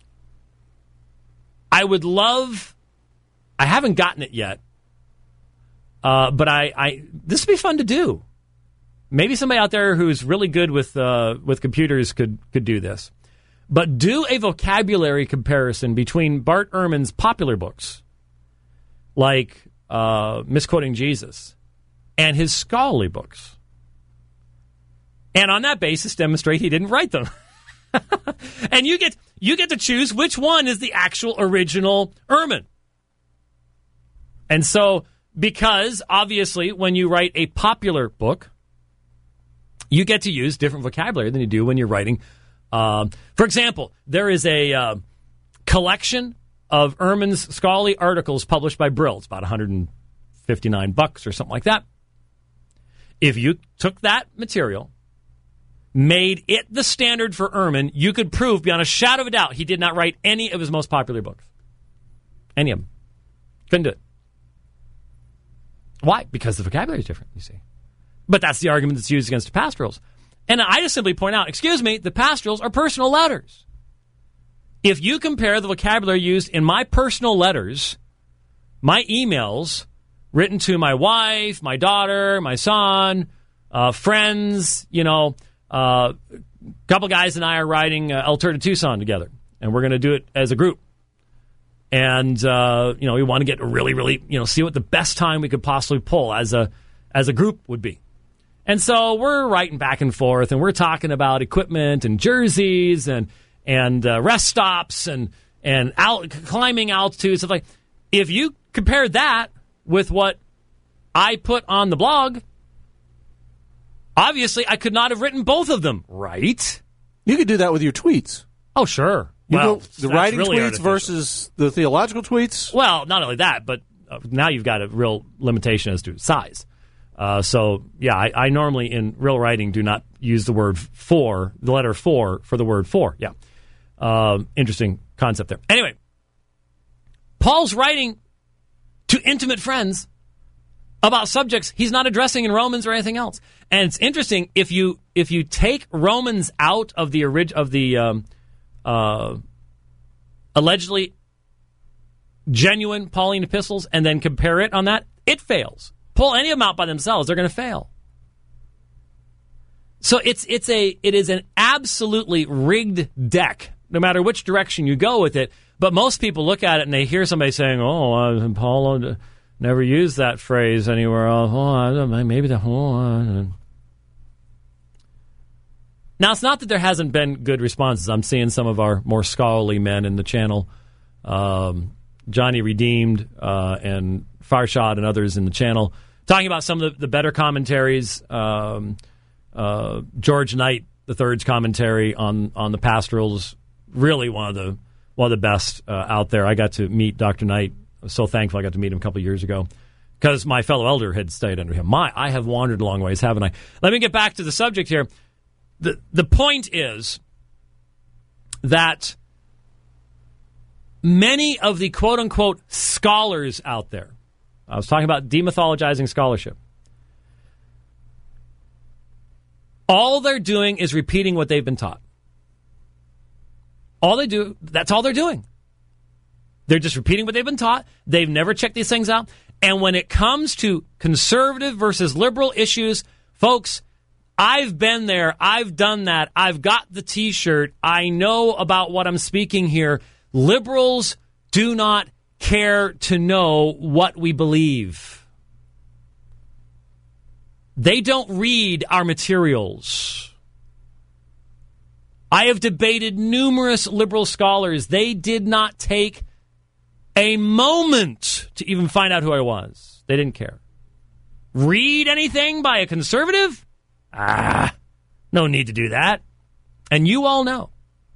I would love, I haven't gotten it yet, uh, but I, I this would be fun to do. Maybe somebody out there who's really good with uh, with computers could could do this. But do a vocabulary comparison between Bart Ehrman's popular books, like uh, Misquoting Jesus, and his scholarly books. And on that basis, demonstrate he didn't write them. And you get you get to choose which one is the actual original Ehrman. And so, because obviously when you write a popular book, you get to use different vocabulary than you do when you're writing. Um, for example, there is a uh, collection of Ehrman's scholarly articles published by Brill. It's about one hundred fifty-nine bucks or something like that. If you took that material, made it the standard for Ehrman, you could prove beyond a shadow of a doubt he did not write any of his most popular books. Any of them. Couldn't do it. Why? Because the vocabulary is different, you see. But that's the argument that's used against the pastorals. And I just simply point out, excuse me, the pastorals are personal letters. If you compare the vocabulary used in my personal letters, my emails written to my wife, my daughter, my son, uh, friends, you know, uh, a couple guys and I are riding uh, El Tour de Tucson together, and we're going to do it as a group. And, uh, you know, we want to get a really, really, you know, see what the best time we could possibly pull as a as a group would be. And so we're writing back and forth, and we're talking about equipment and jerseys and and uh, rest stops and and out, climbing altitude, stuff like. If you compare that with what I put on the blog, obviously I could not have written both of them, right? You could do that with your tweets. Oh, sure. You well, know, the writing really tweets artificial. versus the theological tweets. Well, not only that, but uh, now you've got a real limitation as to size. Uh, so, yeah, I, I normally in real writing do not use the word for, the letter for, for the word for. Yeah. Uh, interesting concept there. Anyway, Paul's writing to intimate friends about subjects he's not addressing in Romans or anything else. And it's interesting, if you if you take Romans out of the orig- of the um, uh, allegedly genuine Pauline epistles and then compare it on that, it fails. Pull any of them out by themselves, they're going to fail. So it's it's a it is an absolutely rigged deck, no matter which direction you go with it. But most people look at it and they hear somebody saying, oh, uh, Paulo never used that phrase anywhere else. Oh, maybe the... Oh, uh. Now, it's not that there hasn't been good responses. I'm seeing some of our more scholarly men in the channel, um, Johnny Redeemed uh, and Farshad and others in the channel, talking about some of the, the better commentaries. Um, uh, George Knight the Third's commentary on, on the pastorals, really one of the one of the best uh, out there. I got to meet Doctor Knight. I was so thankful I got to meet him a couple of years ago because my fellow elder had studied under him. My, I have wandered a long ways, haven't I? Let me get back to the subject here. The the point is that many of the quote-unquote scholars out there, I was talking about demythologizing scholarship, all they're doing is repeating what they've been taught. All they do, that's all they're doing. They're just repeating what they've been taught. They've never checked these things out. And when it comes to conservative versus liberal issues, folks, I've been there. I've done that. I've got the T-shirt. I know about what I'm speaking here. Liberals do not care to know what we believe. They don't read our materials. I have debated numerous liberal scholars. They did not take a moment to even find out who I was. They didn't care. Read anything by a conservative? Ah, no need to do that. And you all know.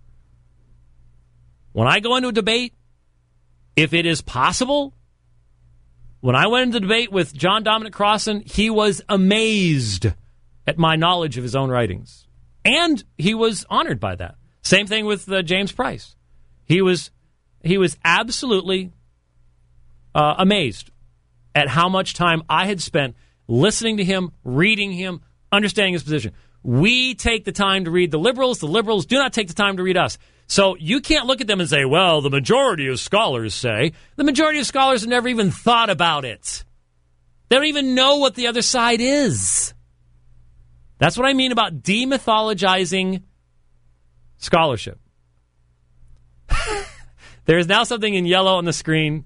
When I go into a debate, if it is possible, when I went into the debate with John Dominic Crossan, he was amazed at my knowledge of his own writings. And he was honored by that. Same thing with uh, James Price. He was he was absolutely uh, amazed at how much time I had spent listening to him, reading him, understanding his position. We take the time to read the liberals. The liberals do not take the time to read us. So you can't look at them and say, well, the majority of scholars say. The majority of scholars have never even thought about it. They don't even know what the other side is. That's what I mean about demythologizing scholarship. There is now something in yellow on the screen.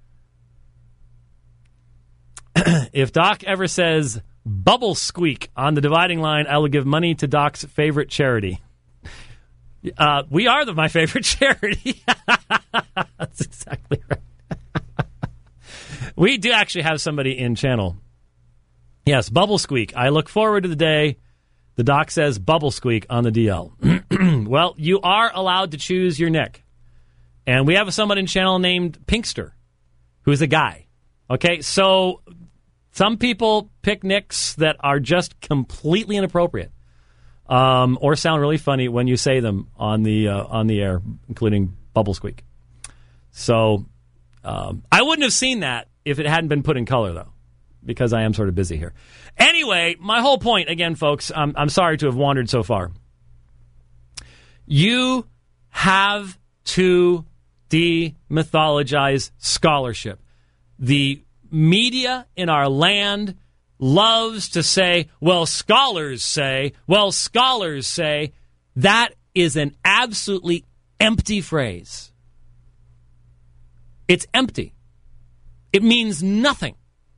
If Doc ever says bubble squeak on the dividing line, I will give money to Doc's favorite charity. Uh, we are the, my favorite charity. That's exactly right. We do actually have somebody in channel. Yes, bubble squeak. I look forward to the day the Doc says bubble squeak on the D L. Well, you are allowed to choose your nick. And we have someone in channel named Pinkster, who's a guy. Okay, so some people pick nicks that are just completely inappropriate. Um, or sound really funny when you say them on the uh, on the air, including bubble squeak. So um, I wouldn't have seen that if it hadn't been put in color, though, because I am sort of busy here. Anyway, my whole point, again, folks, I'm, I'm sorry to have wandered so far. You have to demythologize scholarship. The media in our land loves to say, well, scholars say, well, scholars say. That is an absolutely empty phrase. It's empty. It means nothing.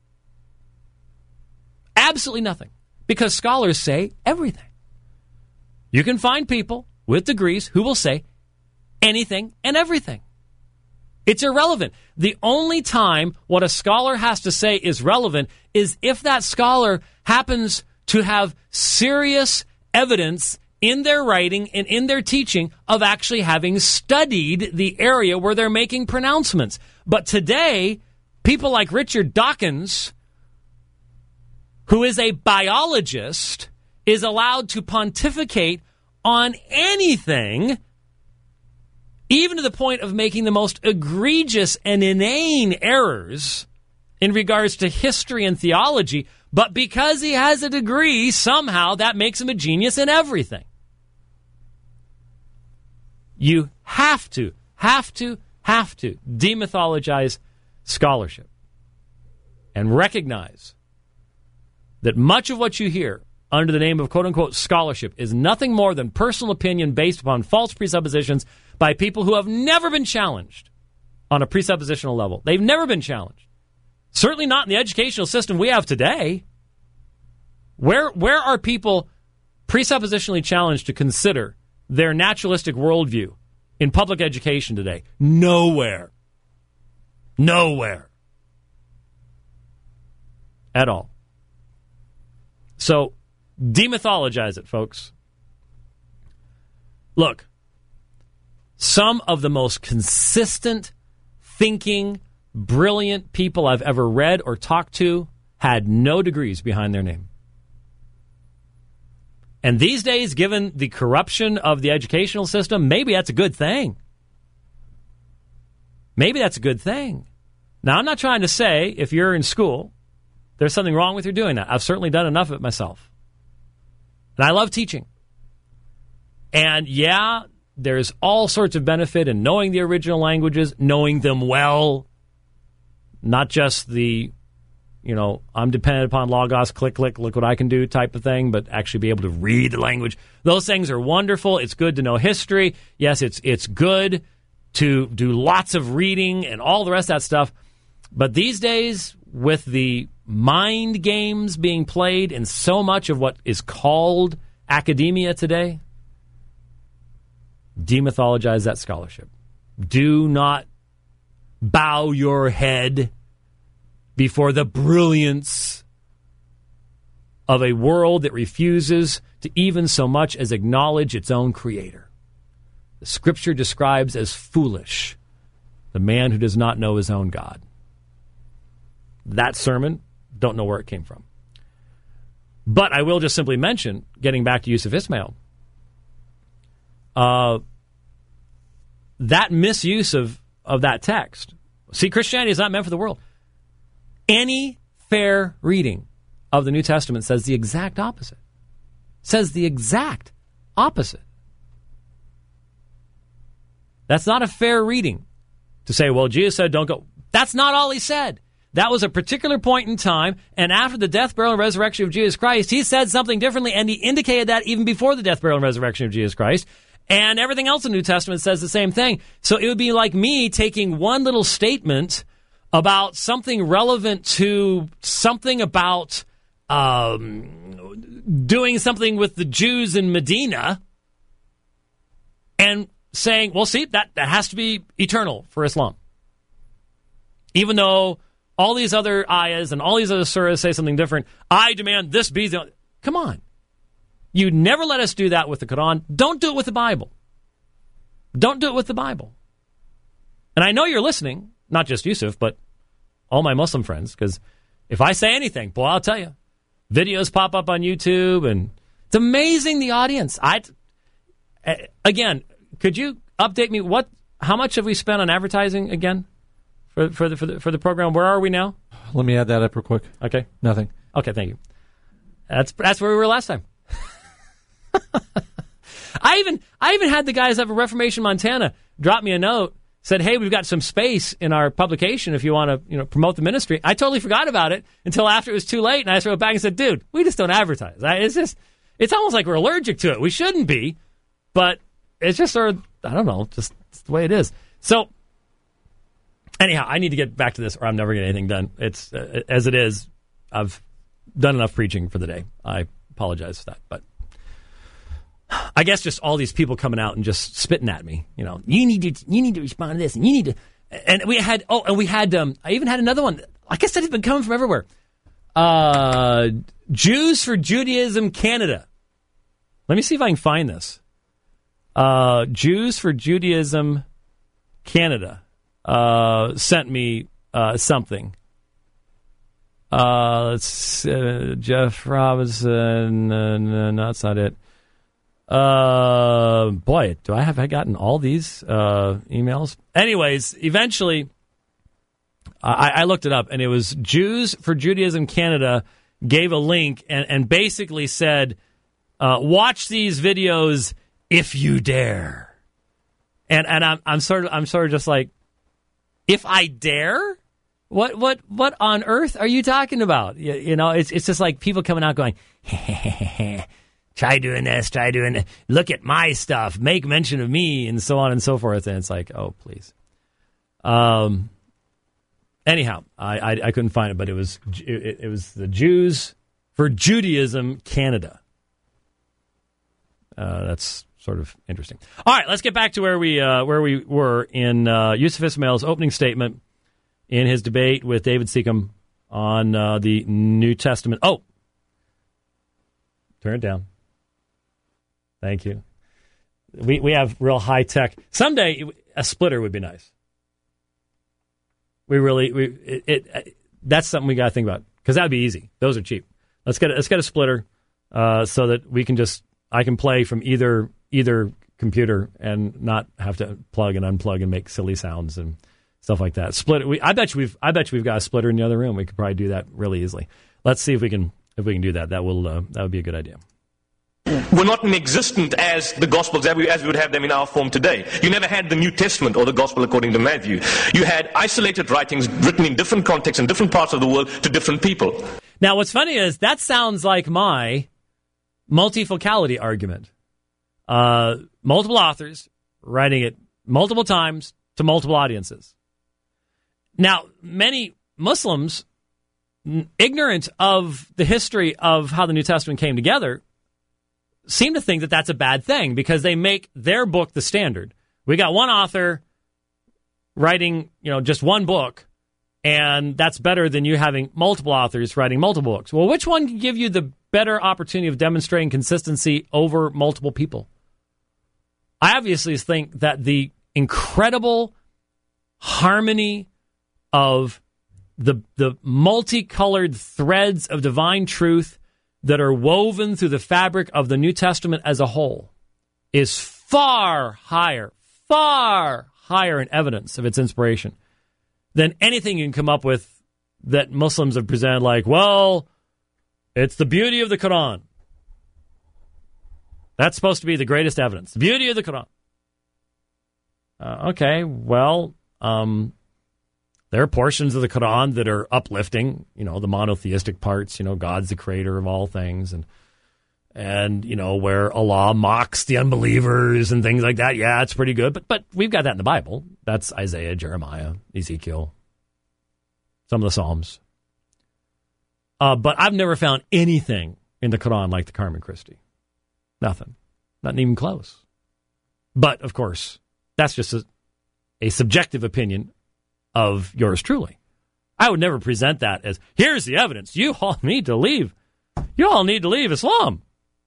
Absolutely nothing. Because scholars say everything. You can find people with degrees who will say anything and everything. It's irrelevant. The only time what a scholar has to say is relevant is if that scholar happens to have serious evidence in their writing and in their teaching of actually having studied the area where they're making pronouncements. But today, people like Richard Dawkins, who is a biologist, is allowed to pontificate on anything, even to the point of making the most egregious and inane errors in regards to history and theology, but because he has a degree, somehow that makes him a genius in everything. You have to, have to, have to demythologize scholarship and recognize that much of what you hear under the name of quote-unquote scholarship is nothing more than personal opinion based upon false presuppositions by people who have never been challenged on a presuppositional level. They've never been challenged. Certainly not in the educational system we have today. Where, where are people presuppositionally challenged to consider their naturalistic worldview in public education today? Nowhere. Nowhere. At all. So, demythologize it, folks. Look, some of the most consistent, thinking, brilliant people I've ever read or talked to had no degrees behind their name. And these days, given the corruption of the educational system, maybe that's a good thing. Maybe that's a good thing. Now, I'm not trying to say if you're in school, there's something wrong with you doing that. I've certainly done enough of it myself. And I love teaching. And yeah, there's all sorts of benefit in knowing the original languages, knowing them well, not just the, you know, I'm dependent upon Logos, click, click, look what I can do type of thing, but actually be able to read the language. Those things are wonderful. It's good to know history. Yes, it's it's good to do lots of reading and all the rest of that stuff. But these days, with the mind games being played in so much of what is called academia today, demythologize that scholarship. Do not bow your head before the brilliance of a world that refuses to even so much as acknowledge its own creator. The scripture describes as foolish the man who does not know his own God. That sermon, don't know where it came from. But I will just simply mention, getting back to Yusuf Ismail, uh, that misuse of, of that text. See, Christianity is not meant for the world. Any fair reading of the New Testament says the exact opposite. Says the exact opposite. That's not a fair reading to say, well, Jesus said don't go. That's not all he said. That was a particular point in time, and after the death, burial, and resurrection of Jesus Christ, he said something differently, and he indicated that even before the death, burial, and resurrection of Jesus Christ. And everything else in the New Testament says the same thing. So it would be like me taking one little statement about something relevant to something about um, doing something with the Jews in Medina and saying, well, see, that, that has to be eternal for Islam. Even though all these other ayahs and all these other surahs say something different, I demand this be the... Come on. You never let us do that with the Quran. Don't do it with the Bible. Don't do it with the Bible. And I know you're listening, not just Yusuf, but all my Muslim friends, because if I say anything, boy, I'll tell you, videos pop up on YouTube, and it's amazing the audience. I, again, could you update me? What? How much have we spent on advertising again for for the for the, for the program? Where are we now? Let me add that up real quick. Okay, nothing. Okay, thank you. That's that's where we were last time. I even I even had the guys up at Reformation Montana drop me a note, said, hey, we've got some space in our publication if you want to, you know, promote the ministry. I totally forgot about it until after it was too late, and I just wrote back and said, dude, we just don't advertise. I, it's just, it's almost like we're allergic to it. We shouldn't be, but it's just sort of, I don't know, just it's the way it is. So, anyhow, I need to get back to this or I'm never getting anything done. It's, uh, as it is, I've done enough preaching for the day. I apologize for that, but I guess just all these people coming out and just spitting at me. You know, you need to, you need to respond to this, and you need to. And we had, oh, and we had, um, I even had another one. I guess that has been coming from everywhere. Uh, Jews for Judaism Canada. Let me see if I can find this. Uh, Jews for Judaism Canada uh, sent me uh, something. Uh, let's uh, Jeff Robinson. Uh, no, no, that's not it. Uh, boy, do I have I gotten all these uh, emails? Anyways, eventually, I, I looked it up, and it was Jews for Judaism Canada gave a link and, and basically said, uh, "Watch these videos if you dare." And and I'm I'm sort of I'm sort of just like, if I dare, What what what on earth are you talking about? You, you know, it's it's just like people coming out going, try doing this, try doing it. Look at my stuff, make mention of me, and so on and so forth. And it's like, oh, please. Um. Anyhow, I I, I couldn't find it, but it was it, it was the Jews for Judaism Canada. Uh, that's sort of interesting. All right, let's get back to where we uh, where we were in uh, Yusuf Ismail's opening statement in his debate with David Seacom on uh, the New Testament. Oh, turn it down. Thank you. We we have real high tech. Someday a splitter would be nice. We really we it, it that's something we got to think about because that would be easy. Those are cheap. Let's get a, let's get a splitter uh, so that we can just I can play from either either computer and not have to plug and unplug and make silly sounds and stuff like that. Split. We, I bet you we've. I bet you we've got a splitter in the other room. We could probably do that really easily. Let's see if we can. If we can do that, that will. Uh, that would be a good idea. Were not existent as the Gospels as we, as we would have them in our form today. You never had the New Testament or the Gospel according to Matthew. You had isolated writings written in different contexts in different parts of the world to different people. Now, what's funny is that sounds like my multifocality argument. Uh, multiple authors writing it multiple times to multiple audiences. Now, many Muslims, ignorant of the history of how the New Testament came together, seem to think that that's a bad thing because they make their book the standard. We got one author writing, you know, just one book, and that's better than you having multiple authors writing multiple books. Well, which one can give you the better opportunity of demonstrating consistency over multiple people? I obviously think that the incredible harmony of the the multicolored threads of divine truth that are woven through the fabric of the New Testament as a whole is far higher, far higher in evidence of its inspiration than anything you can come up with that Muslims have presented like, well, it's the beauty of the Quran. That's supposed to be the greatest evidence. The beauty of the Quran. Uh, okay, well, um, there are portions of the Quran that are uplifting, you know, the monotheistic parts, you know, God's the creator of all things, and, and you know, where Allah mocks the unbelievers and things like that. Yeah, it's pretty good, but but we've got that in the Bible. That's Isaiah, Jeremiah, Ezekiel, some of the Psalms. Uh, but I've never found anything in the Quran like the Carmen Christi. Nothing. Not even close. But, of course, that's just a, a subjective opinion of yours truly. I would never present that as, here's the evidence. You all need to leave. You all need to leave Islam.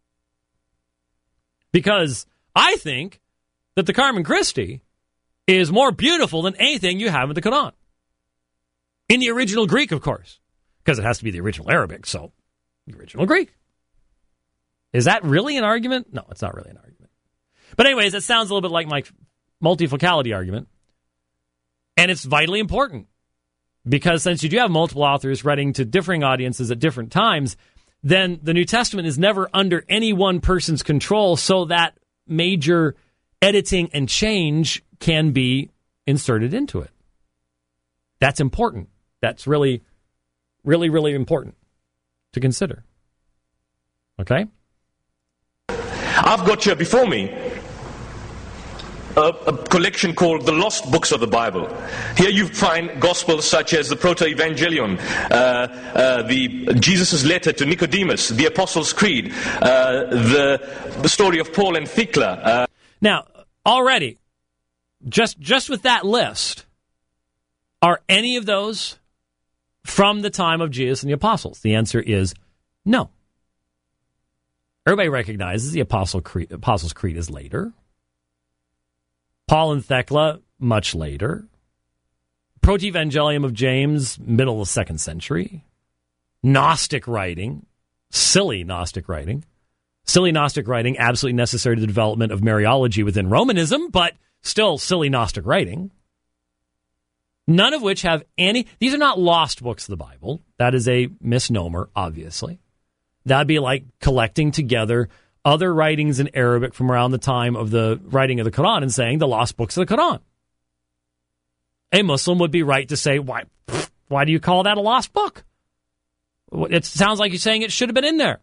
Because I think that the Carmen Christi is more beautiful than anything you have in the Quran. In the original Greek, of course. Because it has to be the original Arabic, so the original Greek. Is that really an argument? No, it's not really an argument. But anyways, it sounds a little bit like my multifocality argument. And it's vitally important. Because since you do have multiple authors writing to differing audiences at different times, then the New Testament is never under any one person's control, so that major editing and change can be inserted into it. That's important. That's really, really, really important to consider. Okay? I've got here before me a, a collection called The Lost Books of the Bible. Here you find Gospels such as the Proto-Evangelion, uh, uh, the Jesus' letter to Nicodemus, the Apostles' Creed, uh, the, the story of Paul and Thecla. Uh, now, already, just just with that list, are any of those from the time of Jesus and the Apostles? The answer is no. Everybody recognizes the Apostle Creed, Apostles' Creed is later. Paul and Thecla, much later. Proto-Evangelium of James, middle of the second century. Gnostic writing, silly Gnostic writing. Silly Gnostic writing, absolutely necessary to the development of Mariology within Romanism, but still silly Gnostic writing. None of which have any... These are not lost books of the Bible. That is a misnomer, obviously. That'd be like collecting together other writings in Arabic from around the time of the writing of the Quran and saying the lost books of the Quran. A Muslim would be right to say, why, why Why do you call that a lost book? It sounds like you're saying it should have been in there.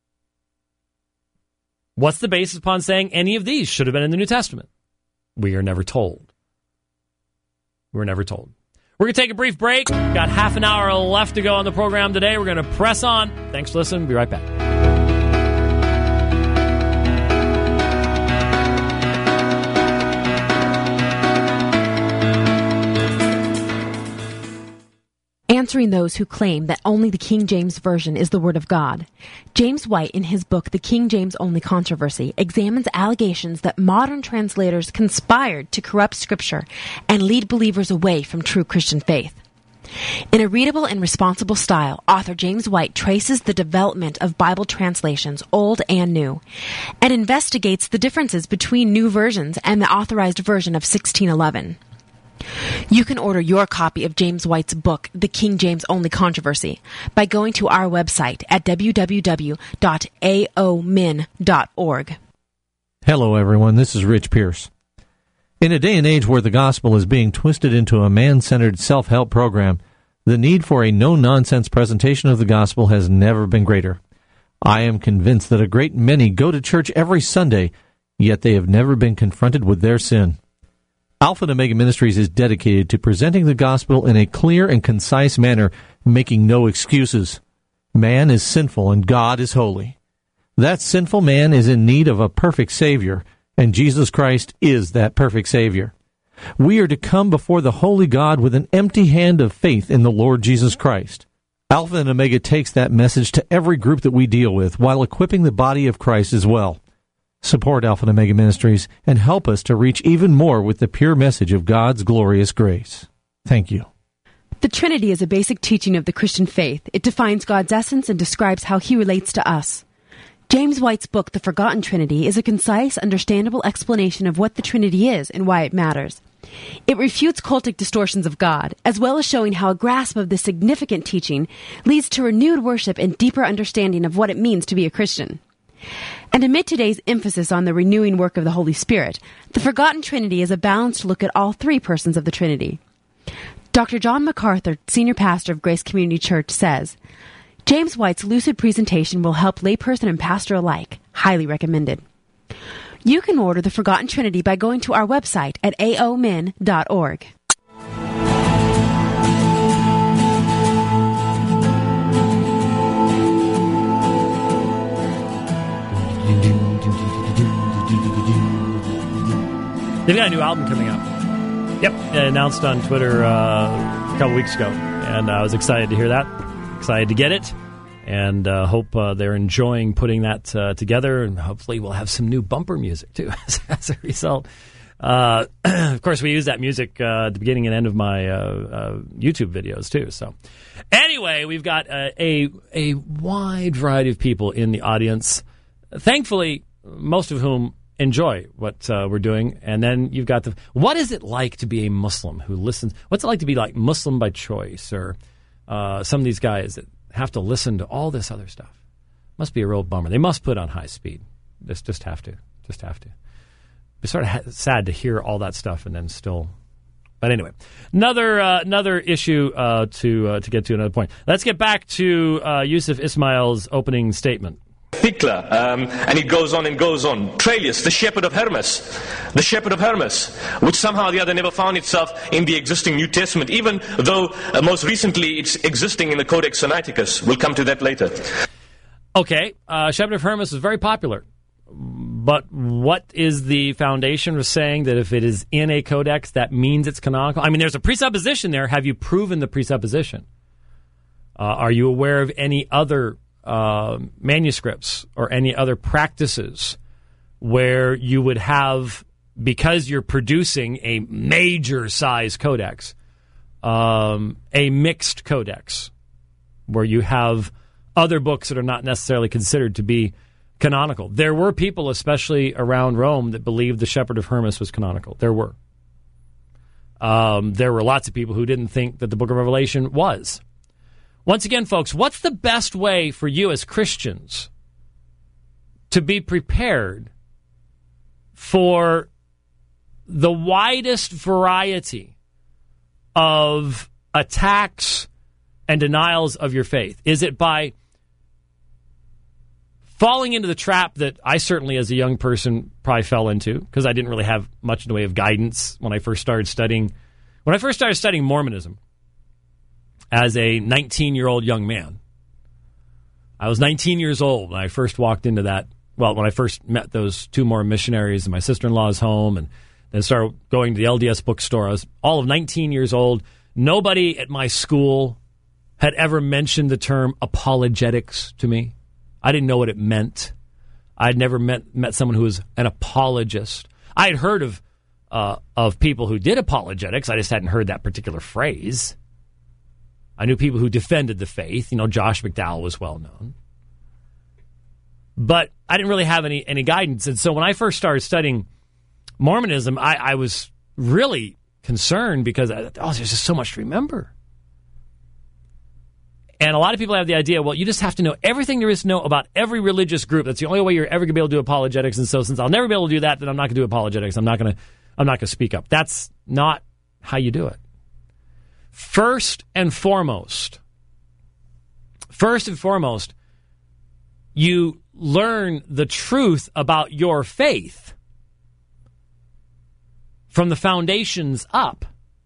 What's the basis upon saying any of these should have been in the New Testament? We are never told. We're never told. We're going to take a brief break. Got half an hour left to go on the program today. We're going to press on. Thanks for listening. Be right back. Answering those who claim that only the King James Version is the Word of God. James White, in his book, The King James Only Controversy, examines allegations that modern translators conspired to corrupt Scripture and lead believers away from true Christian faith. In a readable and responsible style, author James White traces the development of Bible translations, old and new, and investigates the differences between new versions and the authorized version of sixteen eleven. You can order your copy of James White's book, The King James Only Controversy, by going to our website at w w w dot a o min dot org. Hello, everyone. This is Rich Pierce. In a day and age where the gospel is being twisted into a man-centered self-help program, the need for a no-nonsense presentation of the gospel has never been greater. I am convinced that a great many go to church every Sunday, yet they have never been confronted with their sin. Alpha and Omega Ministries is dedicated to presenting the gospel in a clear and concise manner, making no excuses. Man is sinful and God is holy. That sinful man is in need of a perfect Savior, and Jesus Christ is that perfect Savior. We are to come before the holy God with an empty hand of faith in the Lord Jesus Christ. Alpha and Omega takes that message to every group that we deal with, while equipping the body of Christ as well. Support Alpha and Omega Ministries and help us to reach even more with the pure message of God's glorious grace. Thank you. The Trinity is a basic teaching of the Christian faith. It defines God's essence and describes how He relates to us. James White's book, The Forgotten Trinity, is a concise, understandable explanation of what the Trinity is and why it matters. It refutes cultic distortions of God, as well as showing how a grasp of this significant teaching leads to renewed worship and deeper understanding of what it means to be a Christian. And amid today's emphasis on the renewing work of the Holy Spirit, The Forgotten Trinity is a balanced look at all three persons of the Trinity. Doctor John MacArthur, senior pastor of Grace Community Church, says, James White's lucid presentation will help layperson and pastor alike. Highly recommended. You can order The Forgotten Trinity by going to our website at a o min dot org. They've got a new album coming out. Yep, it announced on Twitter uh, a couple weeks ago, and I was excited to hear that. Excited to get it, and uh, hope uh, they're enjoying putting that uh, together, and hopefully we'll have some new bumper music, too, as, as a result. Uh, of course, we use that music uh, at the beginning and end of my uh, uh, YouTube videos, too. So, anyway, we've got uh, a, a wide variety of people in the audience, thankfully, most of whom enjoy what uh, we're doing. And then you've got the, what is it like to be a Muslim who listens? What's it like to be like Muslim by choice, or uh, some of these guys that have to listen to all this other stuff? Must be a real bummer. They must put on high speed. Just, just have to. Just have to. It's sort of ha- sad to hear all that stuff and then still. But anyway, another uh, another issue uh, to uh, to get to another point. Let's get back to uh, Yusuf Ismail's opening statement. Thecla, um, and it goes on and goes on. Trallius, the shepherd of Hermas, the shepherd of Hermas, which somehow or the other never found itself in the existing New Testament, even though uh, most recently it's existing in the Codex Sinaiticus. We'll come to that later. Okay, uh, shepherd of Hermas is very popular, but what is the foundation for saying that if it is in a codex, that means it's canonical? I mean, there's a presupposition there. Have you proven the presupposition? Uh, are you aware of any other Uh, manuscripts or any other practices where you would have, because you're producing a major size codex, um, a mixed codex, where you have other books that are not necessarily considered to be canonical? There were people, especially around Rome, that believed the Shepherd of Hermas was canonical. There were. Um, there were lots of people who didn't think that the Book of Revelation was. Once again, folks, what's the best way for you as Christians to be prepared for the widest variety of attacks and denials of your faith? Is it by falling into the trap that I certainly as a young person probably fell into, because I didn't really have much in the way of guidance when I first started studying. When I first started studying Mormonism as a nineteen-year-old young man, I was nineteen years old when I first walked into that. Well, when I first met those two Mormon missionaries in my sister-in-law's home and then started going to the L D S bookstore, I was all of nineteen years old. Nobody at my school had ever mentioned the term apologetics to me. I didn't know what it meant. I'd never met met someone who was an apologist. I had heard of uh, of people who did apologetics. I just hadn't heard that particular phrase. I knew people who defended the faith. You know, Josh McDowell was well known. But I didn't really have any, any guidance. And so when I first started studying Mormonism, I, I was really concerned because, I, oh, there's just so much to remember. And a lot of people have the idea, well, you just have to know everything there is to know about every religious group. That's the only way you're ever going to be able to do apologetics. And so since I'll never be able to do that, then I'm not going to do apologetics. I'm not going to I'm not going to speak up. That's not how you do it. First and foremost, first and foremost, you learn the truth about your faith from the foundations up.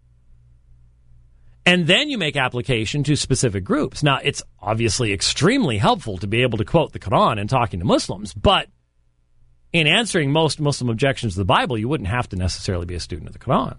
And then you make application to specific groups. Now, it's obviously extremely helpful to be able to quote the Quran and talking to Muslims, but in answering most Muslim objections to the Bible, you wouldn't have to necessarily be a student of the Quran.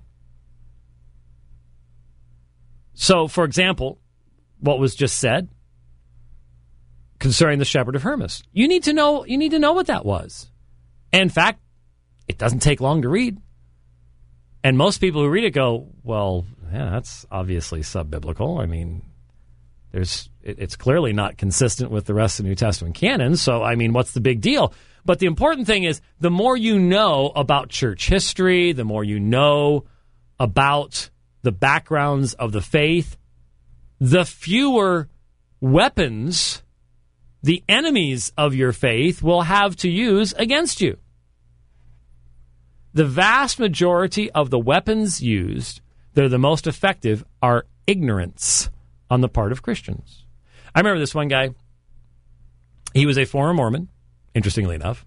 So, for example, what was just said concerning the Shepherd of Hermas, you need to know. You need to know what that was. And in fact, it doesn't take long to read. And most people who read it go, "Well, yeah, that's obviously sub-biblical. I mean, there's it, it's clearly not consistent with the rest of the New Testament canon. So, I mean, what's the big deal?" But the important thing is, the more you know about church history, the more you know about the backgrounds of the faith, the fewer weapons the enemies of your faith will have to use against you. The vast majority of the weapons used that are the most effective are ignorance on the part of Christians. I remember this one guy. He was a former Mormon, interestingly enough.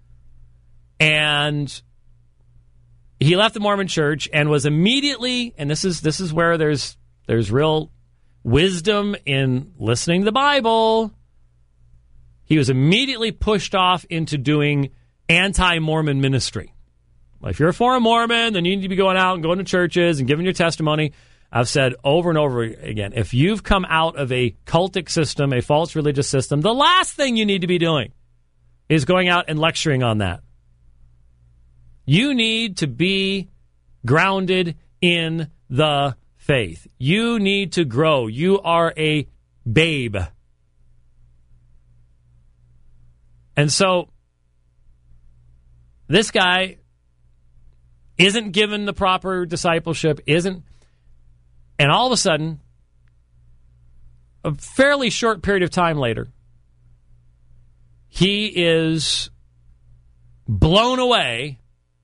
And he left the Mormon church and was immediately, and this is this is where there's there's real wisdom in listening to the Bible. He was immediately pushed off into doing anti-Mormon ministry. Well, if you're a former Mormon, then you need to be going out and going to churches and giving your testimony. I've said over and over again, if you've come out of a cultic system, a false religious system, the last thing you need to be doing is going out and lecturing on that. You need to be grounded in the faith. You need to grow. You are a babe. And so this guy isn't given the proper discipleship, isn't, and all of a sudden, a fairly short period of time later, he is blown away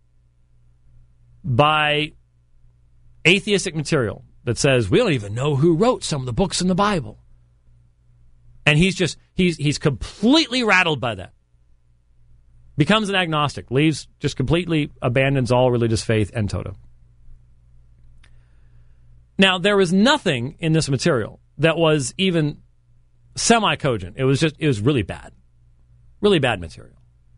by atheistic material that says, we don't even know who wrote some of the books in the Bible. And he's just, he's he's completely rattled by that. Becomes an agnostic, leaves, just completely abandons all religious faith en toto. Now, there was nothing in this material that was even semi-cogent. It was just, it was really bad. Really bad material.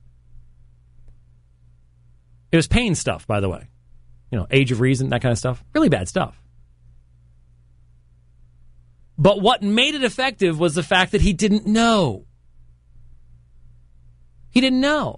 It was pain stuff, by the way. You know, Age of Reason, that kind of stuff. Really bad stuff. But what made it effective was the fact that he didn't know. He didn't know.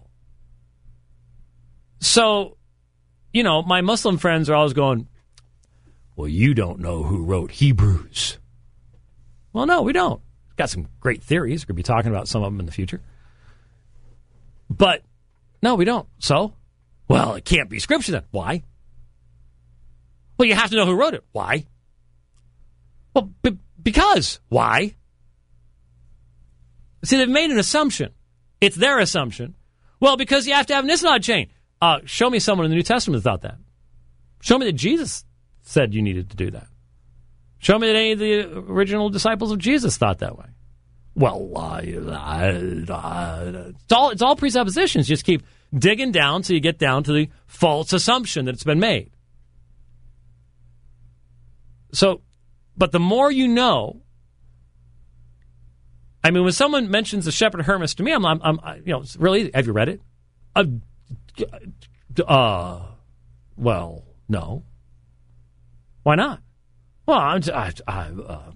So, you know, my Muslim friends are always going, well, you don't know who wrote Hebrews. Well, no, we don't. Got some great theories. We're going to be talking about some of them in the future. But, no, we don't. So, well, it can't be Scripture then. Why? Well, you have to know who wrote it. Why? Well, b- because. Why? See, they've made an assumption. It's their assumption. Well, because you have to have an isnad chain. Uh, show me someone in the New Testament that thought that. Show me that Jesus said you needed to do that. Show me that any of the original disciples of Jesus thought that way. Well, uh, uh, it's all it's all presuppositions. Just keep digging down till you get down to the false assumption that it's been made. So, but the more you know, I mean, when someone mentions the Shepherd Hermas to me, I'm, I'm, I'm you know, it's really easy. Have you read it? Uh, uh, well, no. Why not? Well, I'm, I, I, uh,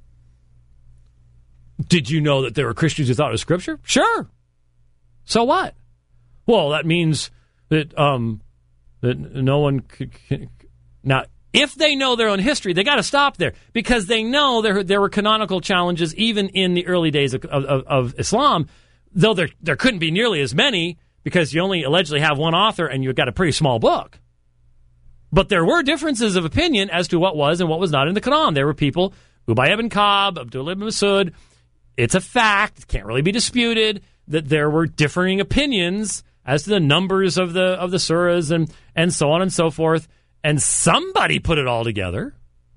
did you know that there were Christians who thought it was Scripture? Sure. So what? Well, that means that um, that no one could. Can, now, if they know their own history, they got to stop there because they know there there were canonical challenges even in the early days of, of, of Islam, though there there couldn't be nearly as many because you only allegedly have one author and you've got a pretty small book. But there were differences of opinion as to what was and what was not in the Quran. There were people, Ubay ibn Ka'b, Abdullah ibn Masud. It's a fact, it can't really be disputed, that there were differing opinions as to the numbers of the of the surahs and, and so on and so forth. And somebody put it all together.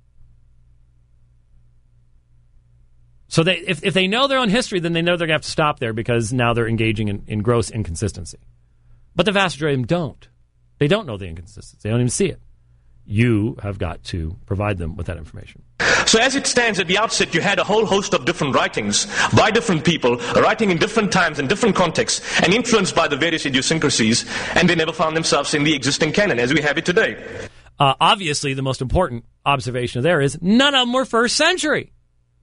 So they, if, if they know their own history, then they know they're going to have to stop there because now they're engaging in, in gross inconsistency. But the vast majority of them don't. They don't know the inconsistency. They don't even see it. You have got to provide them with that information. So as it stands at the outset, you had a whole host of different writings by different people, writing in different times and different contexts, and influenced by the various idiosyncrasies, and they never found themselves in the existing canon as we have it today. Uh, obviously, the most important observation there is none of them were first century.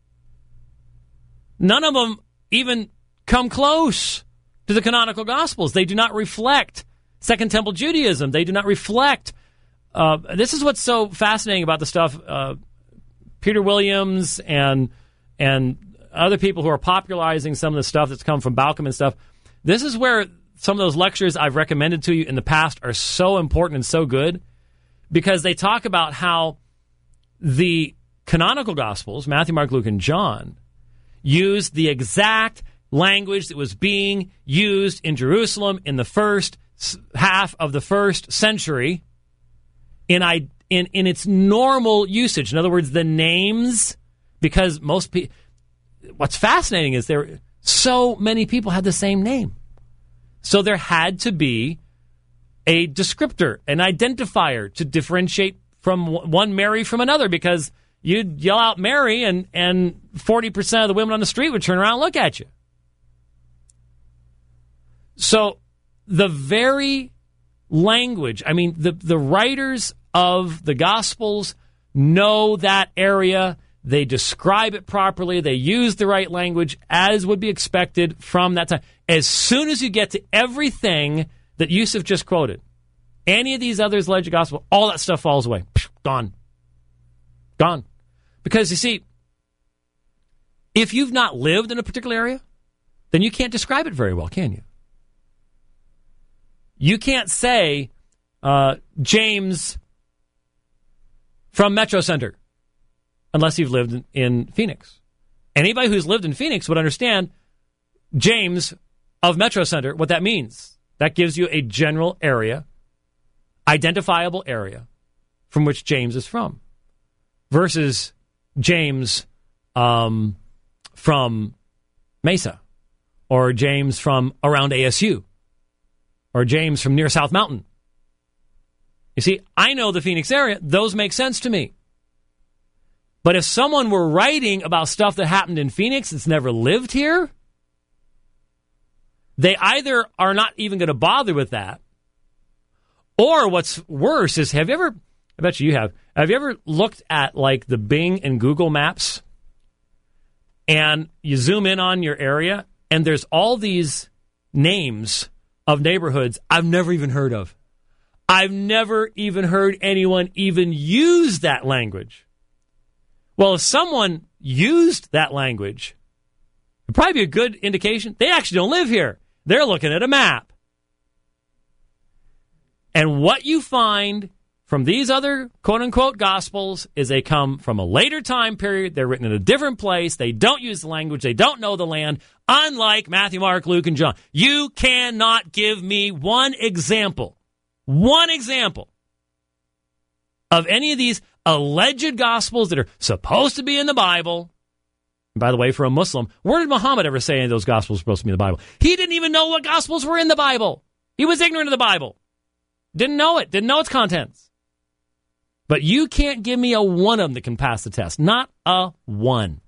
None of them even come close to the canonical Gospels. They do not reflect Second Temple Judaism. They do not reflect. Uh, this is what's so fascinating about the stuff uh, Peter Williams and and other people who are popularizing some of the stuff that's come from Balcom and stuff. This is where some of those lectures I've recommended to you in the past are so important and so good because they talk about how the canonical Gospels, Matthew, Mark, Luke, and John, used the exact language that was being used in Jerusalem in the first half of the first century in I in in its normal usage. In other words, the names, because most people, what's fascinating is there so many people had the same name, so there had to be a descriptor, an identifier to differentiate from one Mary from another, because you'd yell out Mary and and forty percent of the women on the street would turn around and look at you. So the very language, I mean, the, the writers of the Gospels know that area. They describe it properly. They use the right language as would be expected from that time. As soon as you get to everything that Yusuf just quoted, any of these others, alleged gospel, all that stuff falls away. Gone. Gone. Because, you see, if you've not lived in a particular area, then you can't describe it very well, can you? You can't say uh, James from Metro Center unless you've lived in, in Phoenix. Anybody who's lived in Phoenix would understand James of Metro Center, what that means. That gives you a general area, identifiable area from which James is from, versus James um, from Mesa, or James from around A S U, or James from near South Mountain. You see, I know the Phoenix area. Those make sense to me. But if someone were writing about stuff that happened in Phoenix that's never lived here, they either are not even going to bother with that, or what's worse is, have you ever, I bet you you have, have you ever looked at like the Bing and Google Maps and you zoom in on your area and there's all these names of neighborhoods I've never even heard of. I've never even heard anyone even use that language. Well, if someone used that language, it'd probably be a good indication they actually don't live here. They're looking at a map. And what you find from these other quote-unquote gospels is they come from a later time period. They're written in a different place. They don't use the language. They don't know the land, unlike Matthew, Mark, Luke, and John. You cannot give me one example, one example of any of these alleged gospels that are supposed to be in the Bible. And by the way, for a Muslim, where did Muhammad ever say any of those gospels were supposed to be in the Bible? He didn't even know what gospels were in the Bible. He was ignorant of the Bible. Didn't know it. Didn't know its contents. But you can't give me a one of them that can pass the test. Not a one.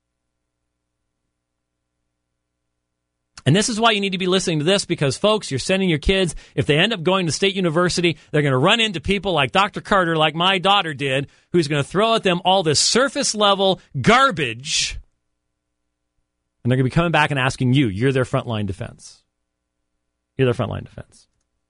And this is why you need to be listening to this, because, folks, you're sending your kids, if they end up going to State University, they're going to run into people like Doctor Carter, like my daughter did, who's going to throw at them all this surface-level garbage, and they're going to be coming back and asking you. You're their frontline defense. You're their frontline defense.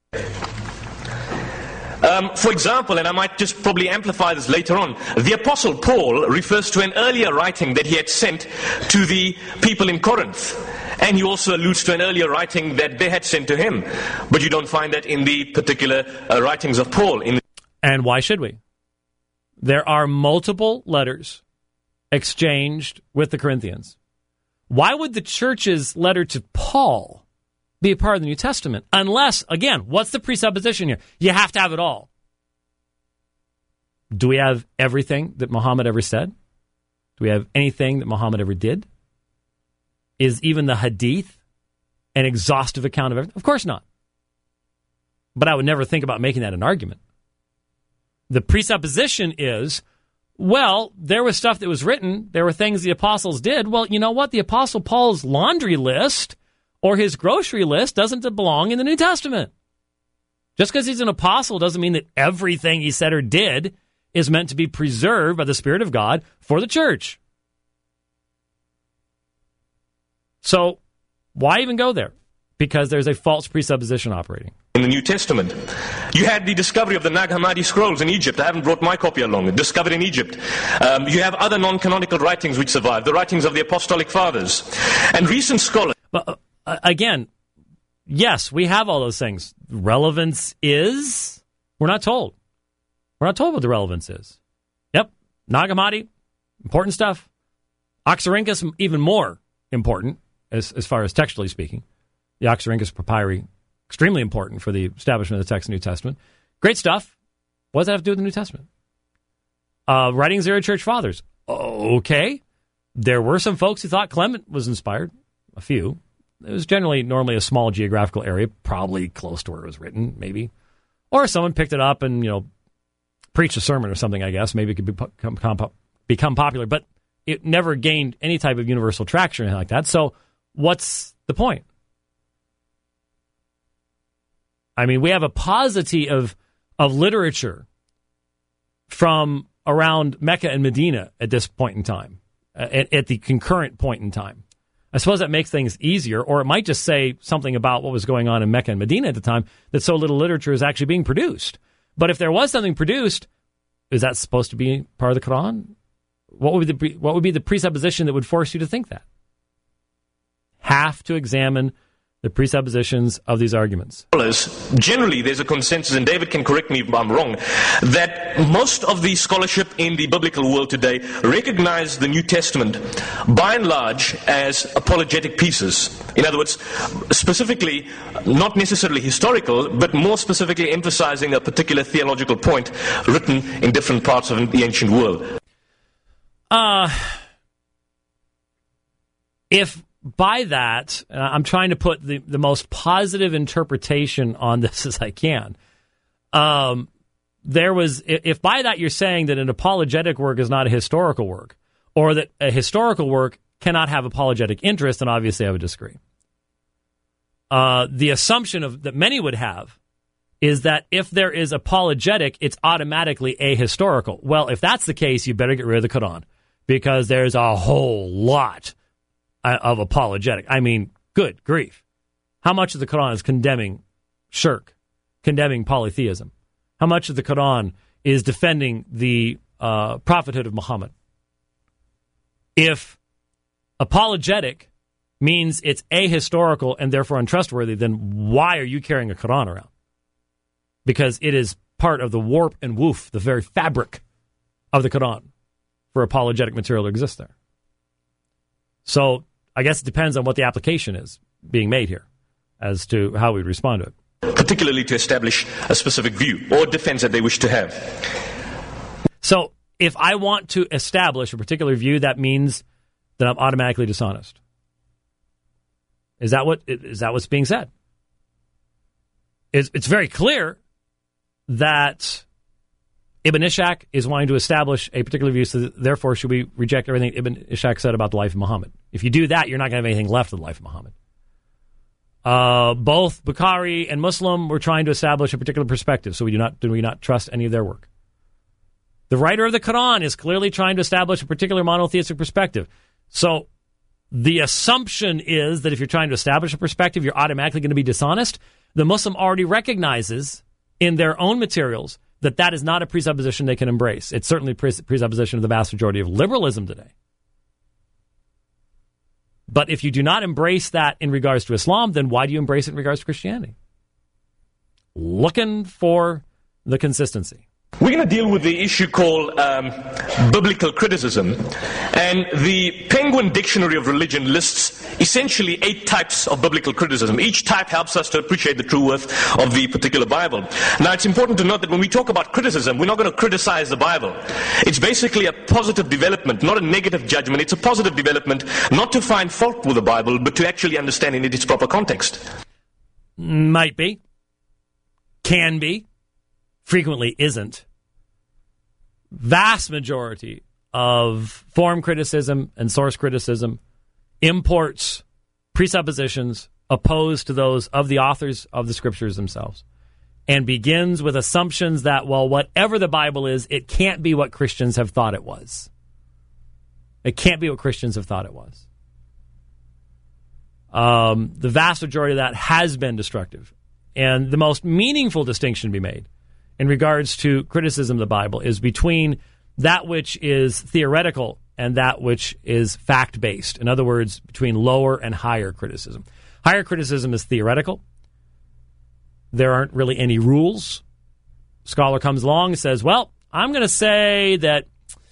Um, for example, and I might just probably amplify this later on, the Apostle Paul refers to an earlier writing that he had sent to the people in Corinth. And he also alludes to an earlier writing that they had sent to him. But you don't find that in the particular uh, writings of Paul. In and why should we? There are multiple letters exchanged with the Corinthians. Why would the church's letter to Paul be a part of the New Testament? Unless, again, what's the presupposition here? You have to have it all. Do we have everything that Muhammad ever said? Do we have anything that Muhammad ever did? Is even the Hadith an exhaustive account of everything? Of course not. But I would never think about making that an argument. The presupposition is, well, there was stuff that was written. There were things the apostles did. Well, you know what? The Apostle Paul's laundry list or his grocery list doesn't belong in the New Testament. Just because he's an apostle doesn't mean that everything he said or did is meant to be preserved by the Spirit of God for the church. So why even go there? Because there's a false presupposition operating. In the New Testament, you had the discovery of the Nag Hammadi scrolls in Egypt. I haven't brought my copy along. Discovered in Egypt. Um, you have other non-canonical writings which survive, the writings of the Apostolic Fathers. And recent scholars... But uh, again, yes, we have all those things. Relevance is... We're not told. We're not told what the relevance is. Yep, Nag Hammadi, important stuff. Oxyrhynchus, even more important. As, as far as textually speaking, the Oxyrhynchus Papyri, extremely important for the establishment of the text of the New Testament. Great stuff. What does that have to do with the New Testament? Uh, writings of the early church fathers. Okay. There were some folks who thought Clement was inspired. A few. It was generally normally a small geographical area, probably close to where it was written, maybe. Or someone picked it up and, you know, preached a sermon or something, I guess. Maybe it could become, become popular. But it never gained any type of universal traction or anything like that. So what's the point? I mean, we have a paucity of of literature from around Mecca and Medina at this point in time, at, at the concurrent point in time. I suppose that makes things easier, or it might just say something about what was going on in Mecca and Medina at the time, that so little literature is actually being produced. But if there was something produced, is that supposed to be part of the Quran? What would be the, what would be the presupposition that would force you to think that? Have to examine the presuppositions of these arguments. Generally, there's a consensus, and David can correct me if I'm wrong, that most of the scholarship in the biblical world today recognize the New Testament, by and large, as apologetic pieces. In other words, specifically, not necessarily historical, but more specifically emphasizing a particular theological point written in different parts of the ancient world. Uh, if... By that, uh, I'm trying to put the, the most positive interpretation on this as I can. Um, there was, if by that you're saying that an apologetic work is not a historical work, or that a historical work cannot have apologetic interest, then obviously I would disagree. Uh, the assumption of that many would have is that if there is apologetic, it's automatically ahistorical. Well, if that's the case, you better get rid of the Quran, because there's a whole lot of apologetic. I mean, good grief. How much of the Quran is condemning shirk, condemning polytheism? How much of the Quran is defending the uh, prophethood of Muhammad? If apologetic means it's ahistorical and therefore untrustworthy, then why are you carrying a Quran around? Because it is part of the warp and woof, the very fabric of the Quran, for apologetic material to exist there. So I guess it depends on what the application is being made here as to how we respond to it. Particularly to establish a specific view or defense that they wish to have. So if I want to establish a particular view, that means that I'm automatically dishonest. Is that what is that what's being said? It's, it's very clear that Ibn Ishaq is wanting to establish a particular view, so therefore should we reject everything Ibn Ishaq said about the life of Muhammad? If you do that, you're not going to have anything left of the life of Muhammad. Uh, both Bukhari and Muslim were trying to establish a particular perspective, so we do not do we not trust any of their work. The writer of the Quran is clearly trying to establish a particular monotheistic perspective. So the assumption is that if you're trying to establish a perspective, you're automatically going to be dishonest. The Muslim already recognizes in their own materials that that is not a presupposition they can embrace. It's certainly a pres- presupposition of the vast majority of liberalism today. But if you do not embrace that in regards to Islam, then why do you embrace it in regards to Christianity? Looking for the consistency. We're going to deal with the issue called um, biblical criticism. And the Penguin Dictionary of Religion lists essentially eight types of biblical criticism. Each type helps us to appreciate the true worth of the particular Bible. Now, it's important to note that when we talk about criticism, we're not going to criticize the Bible. It's basically a positive development, not a negative judgment. It's a positive development, not to find fault with the Bible, but to actually understand it in its proper context. Might be. Can be. Frequently isn't. Vast majority of form criticism and source criticism imports presuppositions opposed to those of the authors of the scriptures themselves and begins with assumptions that, well, whatever the Bible is, it can't be what Christians have thought it was. It can't be what Christians have thought it was. Um, the vast majority of that has been destructive. And the most meaningful distinction to be made in regards to criticism of the Bible is between that which is theoretical and that which is fact-based. In other words, between lower and higher criticism. Higher criticism is theoretical. There aren't really any rules. Scholar comes along and says, well, I'm going to say that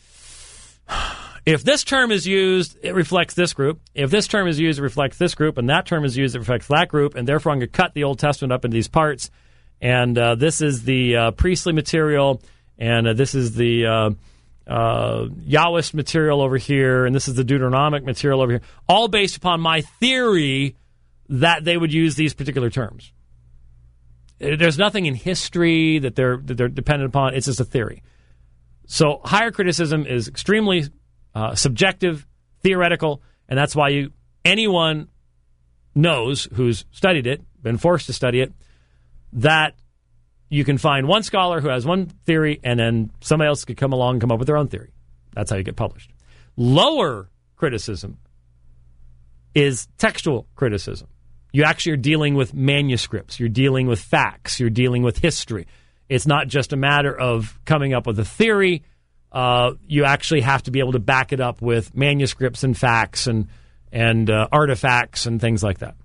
if this term is used, it reflects this group. If this term is used, it reflects this group. And that term is used, it reflects that group. And therefore, I'm going to cut the Old Testament up into these parts. And uh, this is the uh, priestly material, and uh, this is the uh, uh, Yahwist material over here, and this is the Deuteronomic material over here, all based upon my theory that they would use these particular terms. There's nothing in history that they're that they're dependent upon. It's just a theory. So higher criticism is extremely uh, subjective, theoretical, and that's why you anyone knows who's studied it, been forced to study it, that you can find one scholar who has one theory and then somebody else could come along and come up with their own theory. That's how you get published. Lower criticism is textual criticism. You actually are dealing with manuscripts. You're dealing with facts. You're dealing with history. It's not just a matter of coming up with a theory. Uh, you actually have to be able to back it up with manuscripts and facts and, and uh, artifacts and things like that.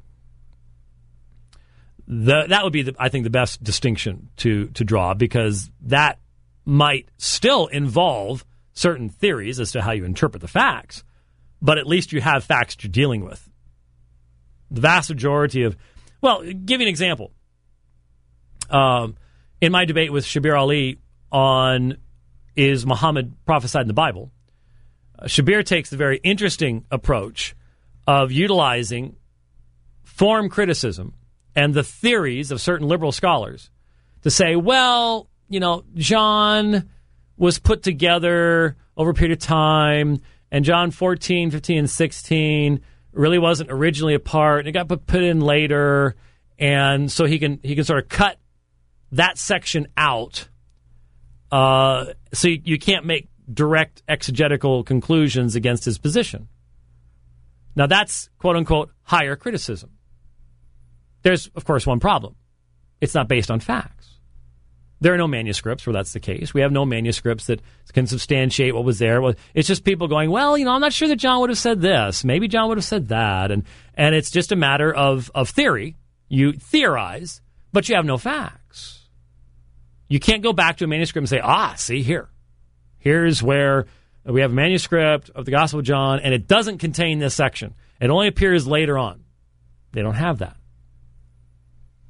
The, that would be, the, I think, the best distinction to, to draw, because that might still involve certain theories as to how you interpret the facts, but at least you have facts you're dealing with. The vast majority of... Well, give you an example. Um, in my debate with Shabir Ali on is Muhammad prophesied in the Bible, uh, Shabir takes the very interesting approach of utilizing form criticism and the theories of certain liberal scholars to say, well, you know, John was put together over a period of time, and John fourteen, fifteen, and sixteen really wasn't originally a part, and it got put in later, and so he can he can sort of cut that section out, uh, so you, you can't make direct exegetical conclusions against his position. Now that's, quote-unquote, higher criticism. There's, of course, one problem. It's not based on facts. There are no manuscripts where that's the case. We have no manuscripts that can substantiate what was there. It's just people going, well, you know, I'm not sure that John would have said this. Maybe John would have said that. And and it's just a matter of, of theory. You theorize, but you have no facts. You can't go back to a manuscript and say, ah, see here. Here's where we have a manuscript of the Gospel of John, and it doesn't contain this section. It only appears later on. They don't have that.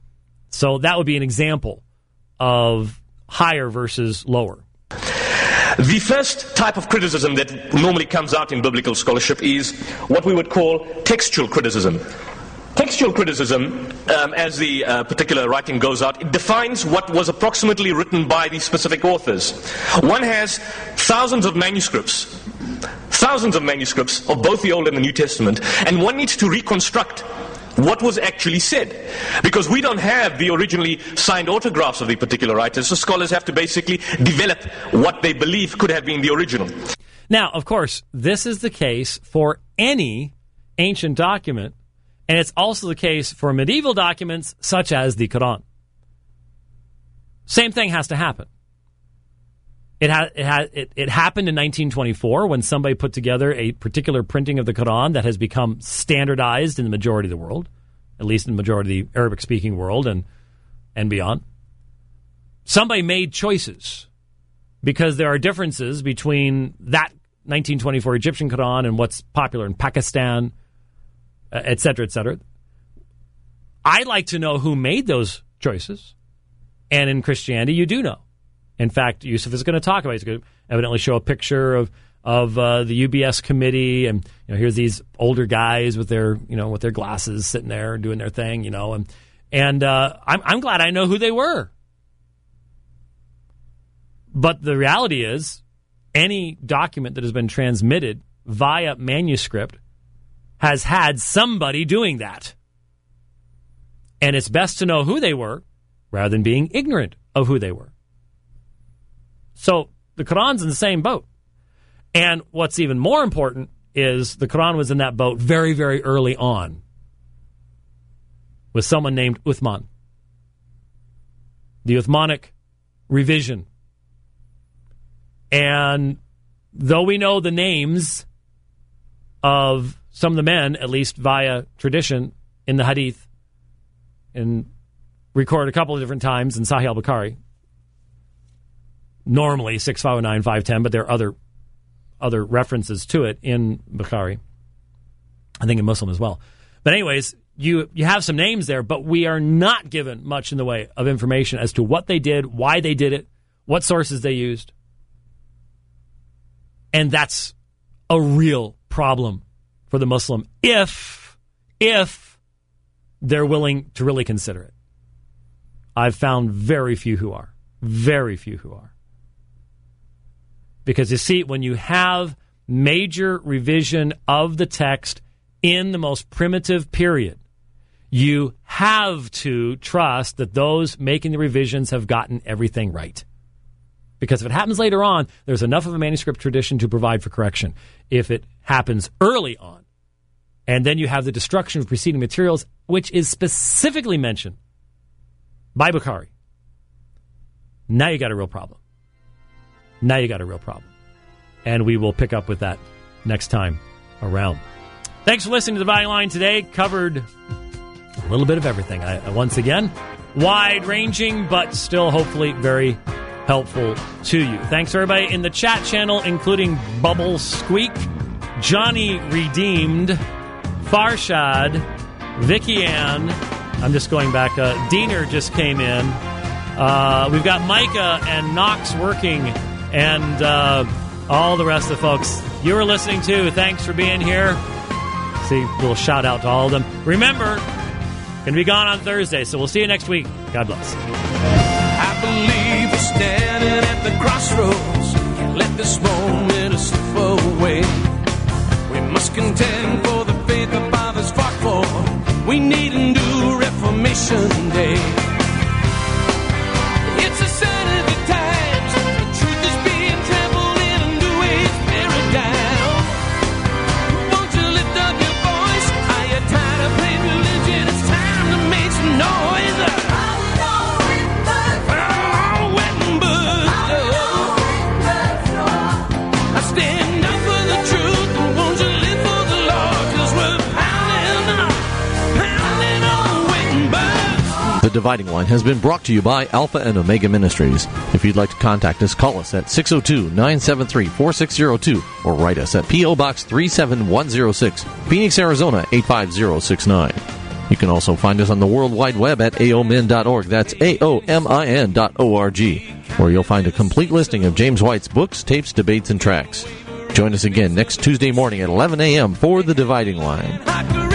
So that would be an example of higher versus lower. The first type of criticism that normally comes out in biblical scholarship is what we would call textual criticism. Textual criticism, um, as the uh, particular writing goes out, it defines what was approximately written by the specific authors. One has thousands of manuscripts, thousands of manuscripts of both the Old and the New Testament, and one needs to reconstruct what was actually said. Because we don't have the originally signed autographs of the particular writers, so scholars have to basically develop what they believe could have been the original. Now, of course, this is the case for any ancient document, and it's also the case for medieval documents such as the Quran. Same thing has to happen. It, ha- it, ha- it, it happened in nineteen twenty-four when somebody put together a particular printing of the Quran that has become standardized in the majority of the world, at least in the majority of the Arabic-speaking world and, and beyond. Somebody made choices because there are differences between that nineteen twenty-four Egyptian Quran and what's popular in Pakistan, et cetera, et cetera. I'd like to know who made those choices. And in Christianity, you do know. In fact, Yusuf is going to talk about it. He's going to evidently show a picture of of uh, the U B S committee, and you know, here's these older guys with their you know with their glasses sitting there doing their thing, you know, and and uh, I'm I'm glad I know who they were. But the reality is, any document that has been transmitted via manuscript has had somebody doing that. And it's best to know who they were rather than being ignorant of who they were. So the Quran's in the same boat. And what's even more important is the Quran was in that boat very, very early on with someone named Uthman. The Uthmanic revision. And though we know the names of some of the men, at least via tradition, in the Hadith, and recorded a couple of different times in Sahih al-Bukhari, normally six five nine, five ten, but there are other other references to it in Bukhari. I think in Muslim as well. But anyways, you you have some names there, but we are not given much in the way of information as to what they did, why they did it, what sources they used. And that's a real problem for the Muslim if, if they're willing to really consider it. I've found very few who are. Very few who are. Because you see, when you have major revision of the text in the most primitive period, you have to trust that those making the revisions have gotten everything right. Because if it happens later on, there's enough of a manuscript tradition to provide for correction. If it happens early on, and then you have the destruction of preceding materials, which is specifically mentioned by Bukhari, now you got a real problem. Now you got a real problem. And we will pick up with that next time around. Thanks for listening to The Dividing Line today. Covered a little bit of everything. I, once again, wide-ranging, but still hopefully very helpful to you. Thanks to everybody in the chat channel, including Bubble Squeak, Johnny Redeemed, Farshad, Vicky Ann. I'm just going back. Uh, Diener just came in. Uh, we've got Micah and Knox working, and uh, all the rest of the folks you were listening to. Thanks for being here. See, a little shout out to all of them. Remember, going to be gone on Thursday, so we'll see you next week. God bless. I believe we're standing at the crossroads. Can't let this moment slip away. We must contend for the faith our fathers fought for. We need a new Reformation Day. It's a sign of the times. The truth is being trampled in a new age paradigm. Won't you lift up your voice? Are you tired of playing religion? It's time to make some noise. Stand up for the truth, and won't you live for the Lord? 'Cause we're pounding, pounding on Wittenberg. The Dividing Line has been brought to you by Alpha and Omega Ministries. If you'd like to contact us, call us at six oh two, nine seven three, four six oh two or write us at P O. Box three seven one oh six, Phoenix, Arizona eight five zero six nine. You can also find us on the World Wide Web at A O M I N dot org. That's A O M I N dot O R G. where you'll find a complete listing of James White's books, tapes, debates, and tracks. Join us again next Tuesday morning at eleven a.m. for The Dividing Line.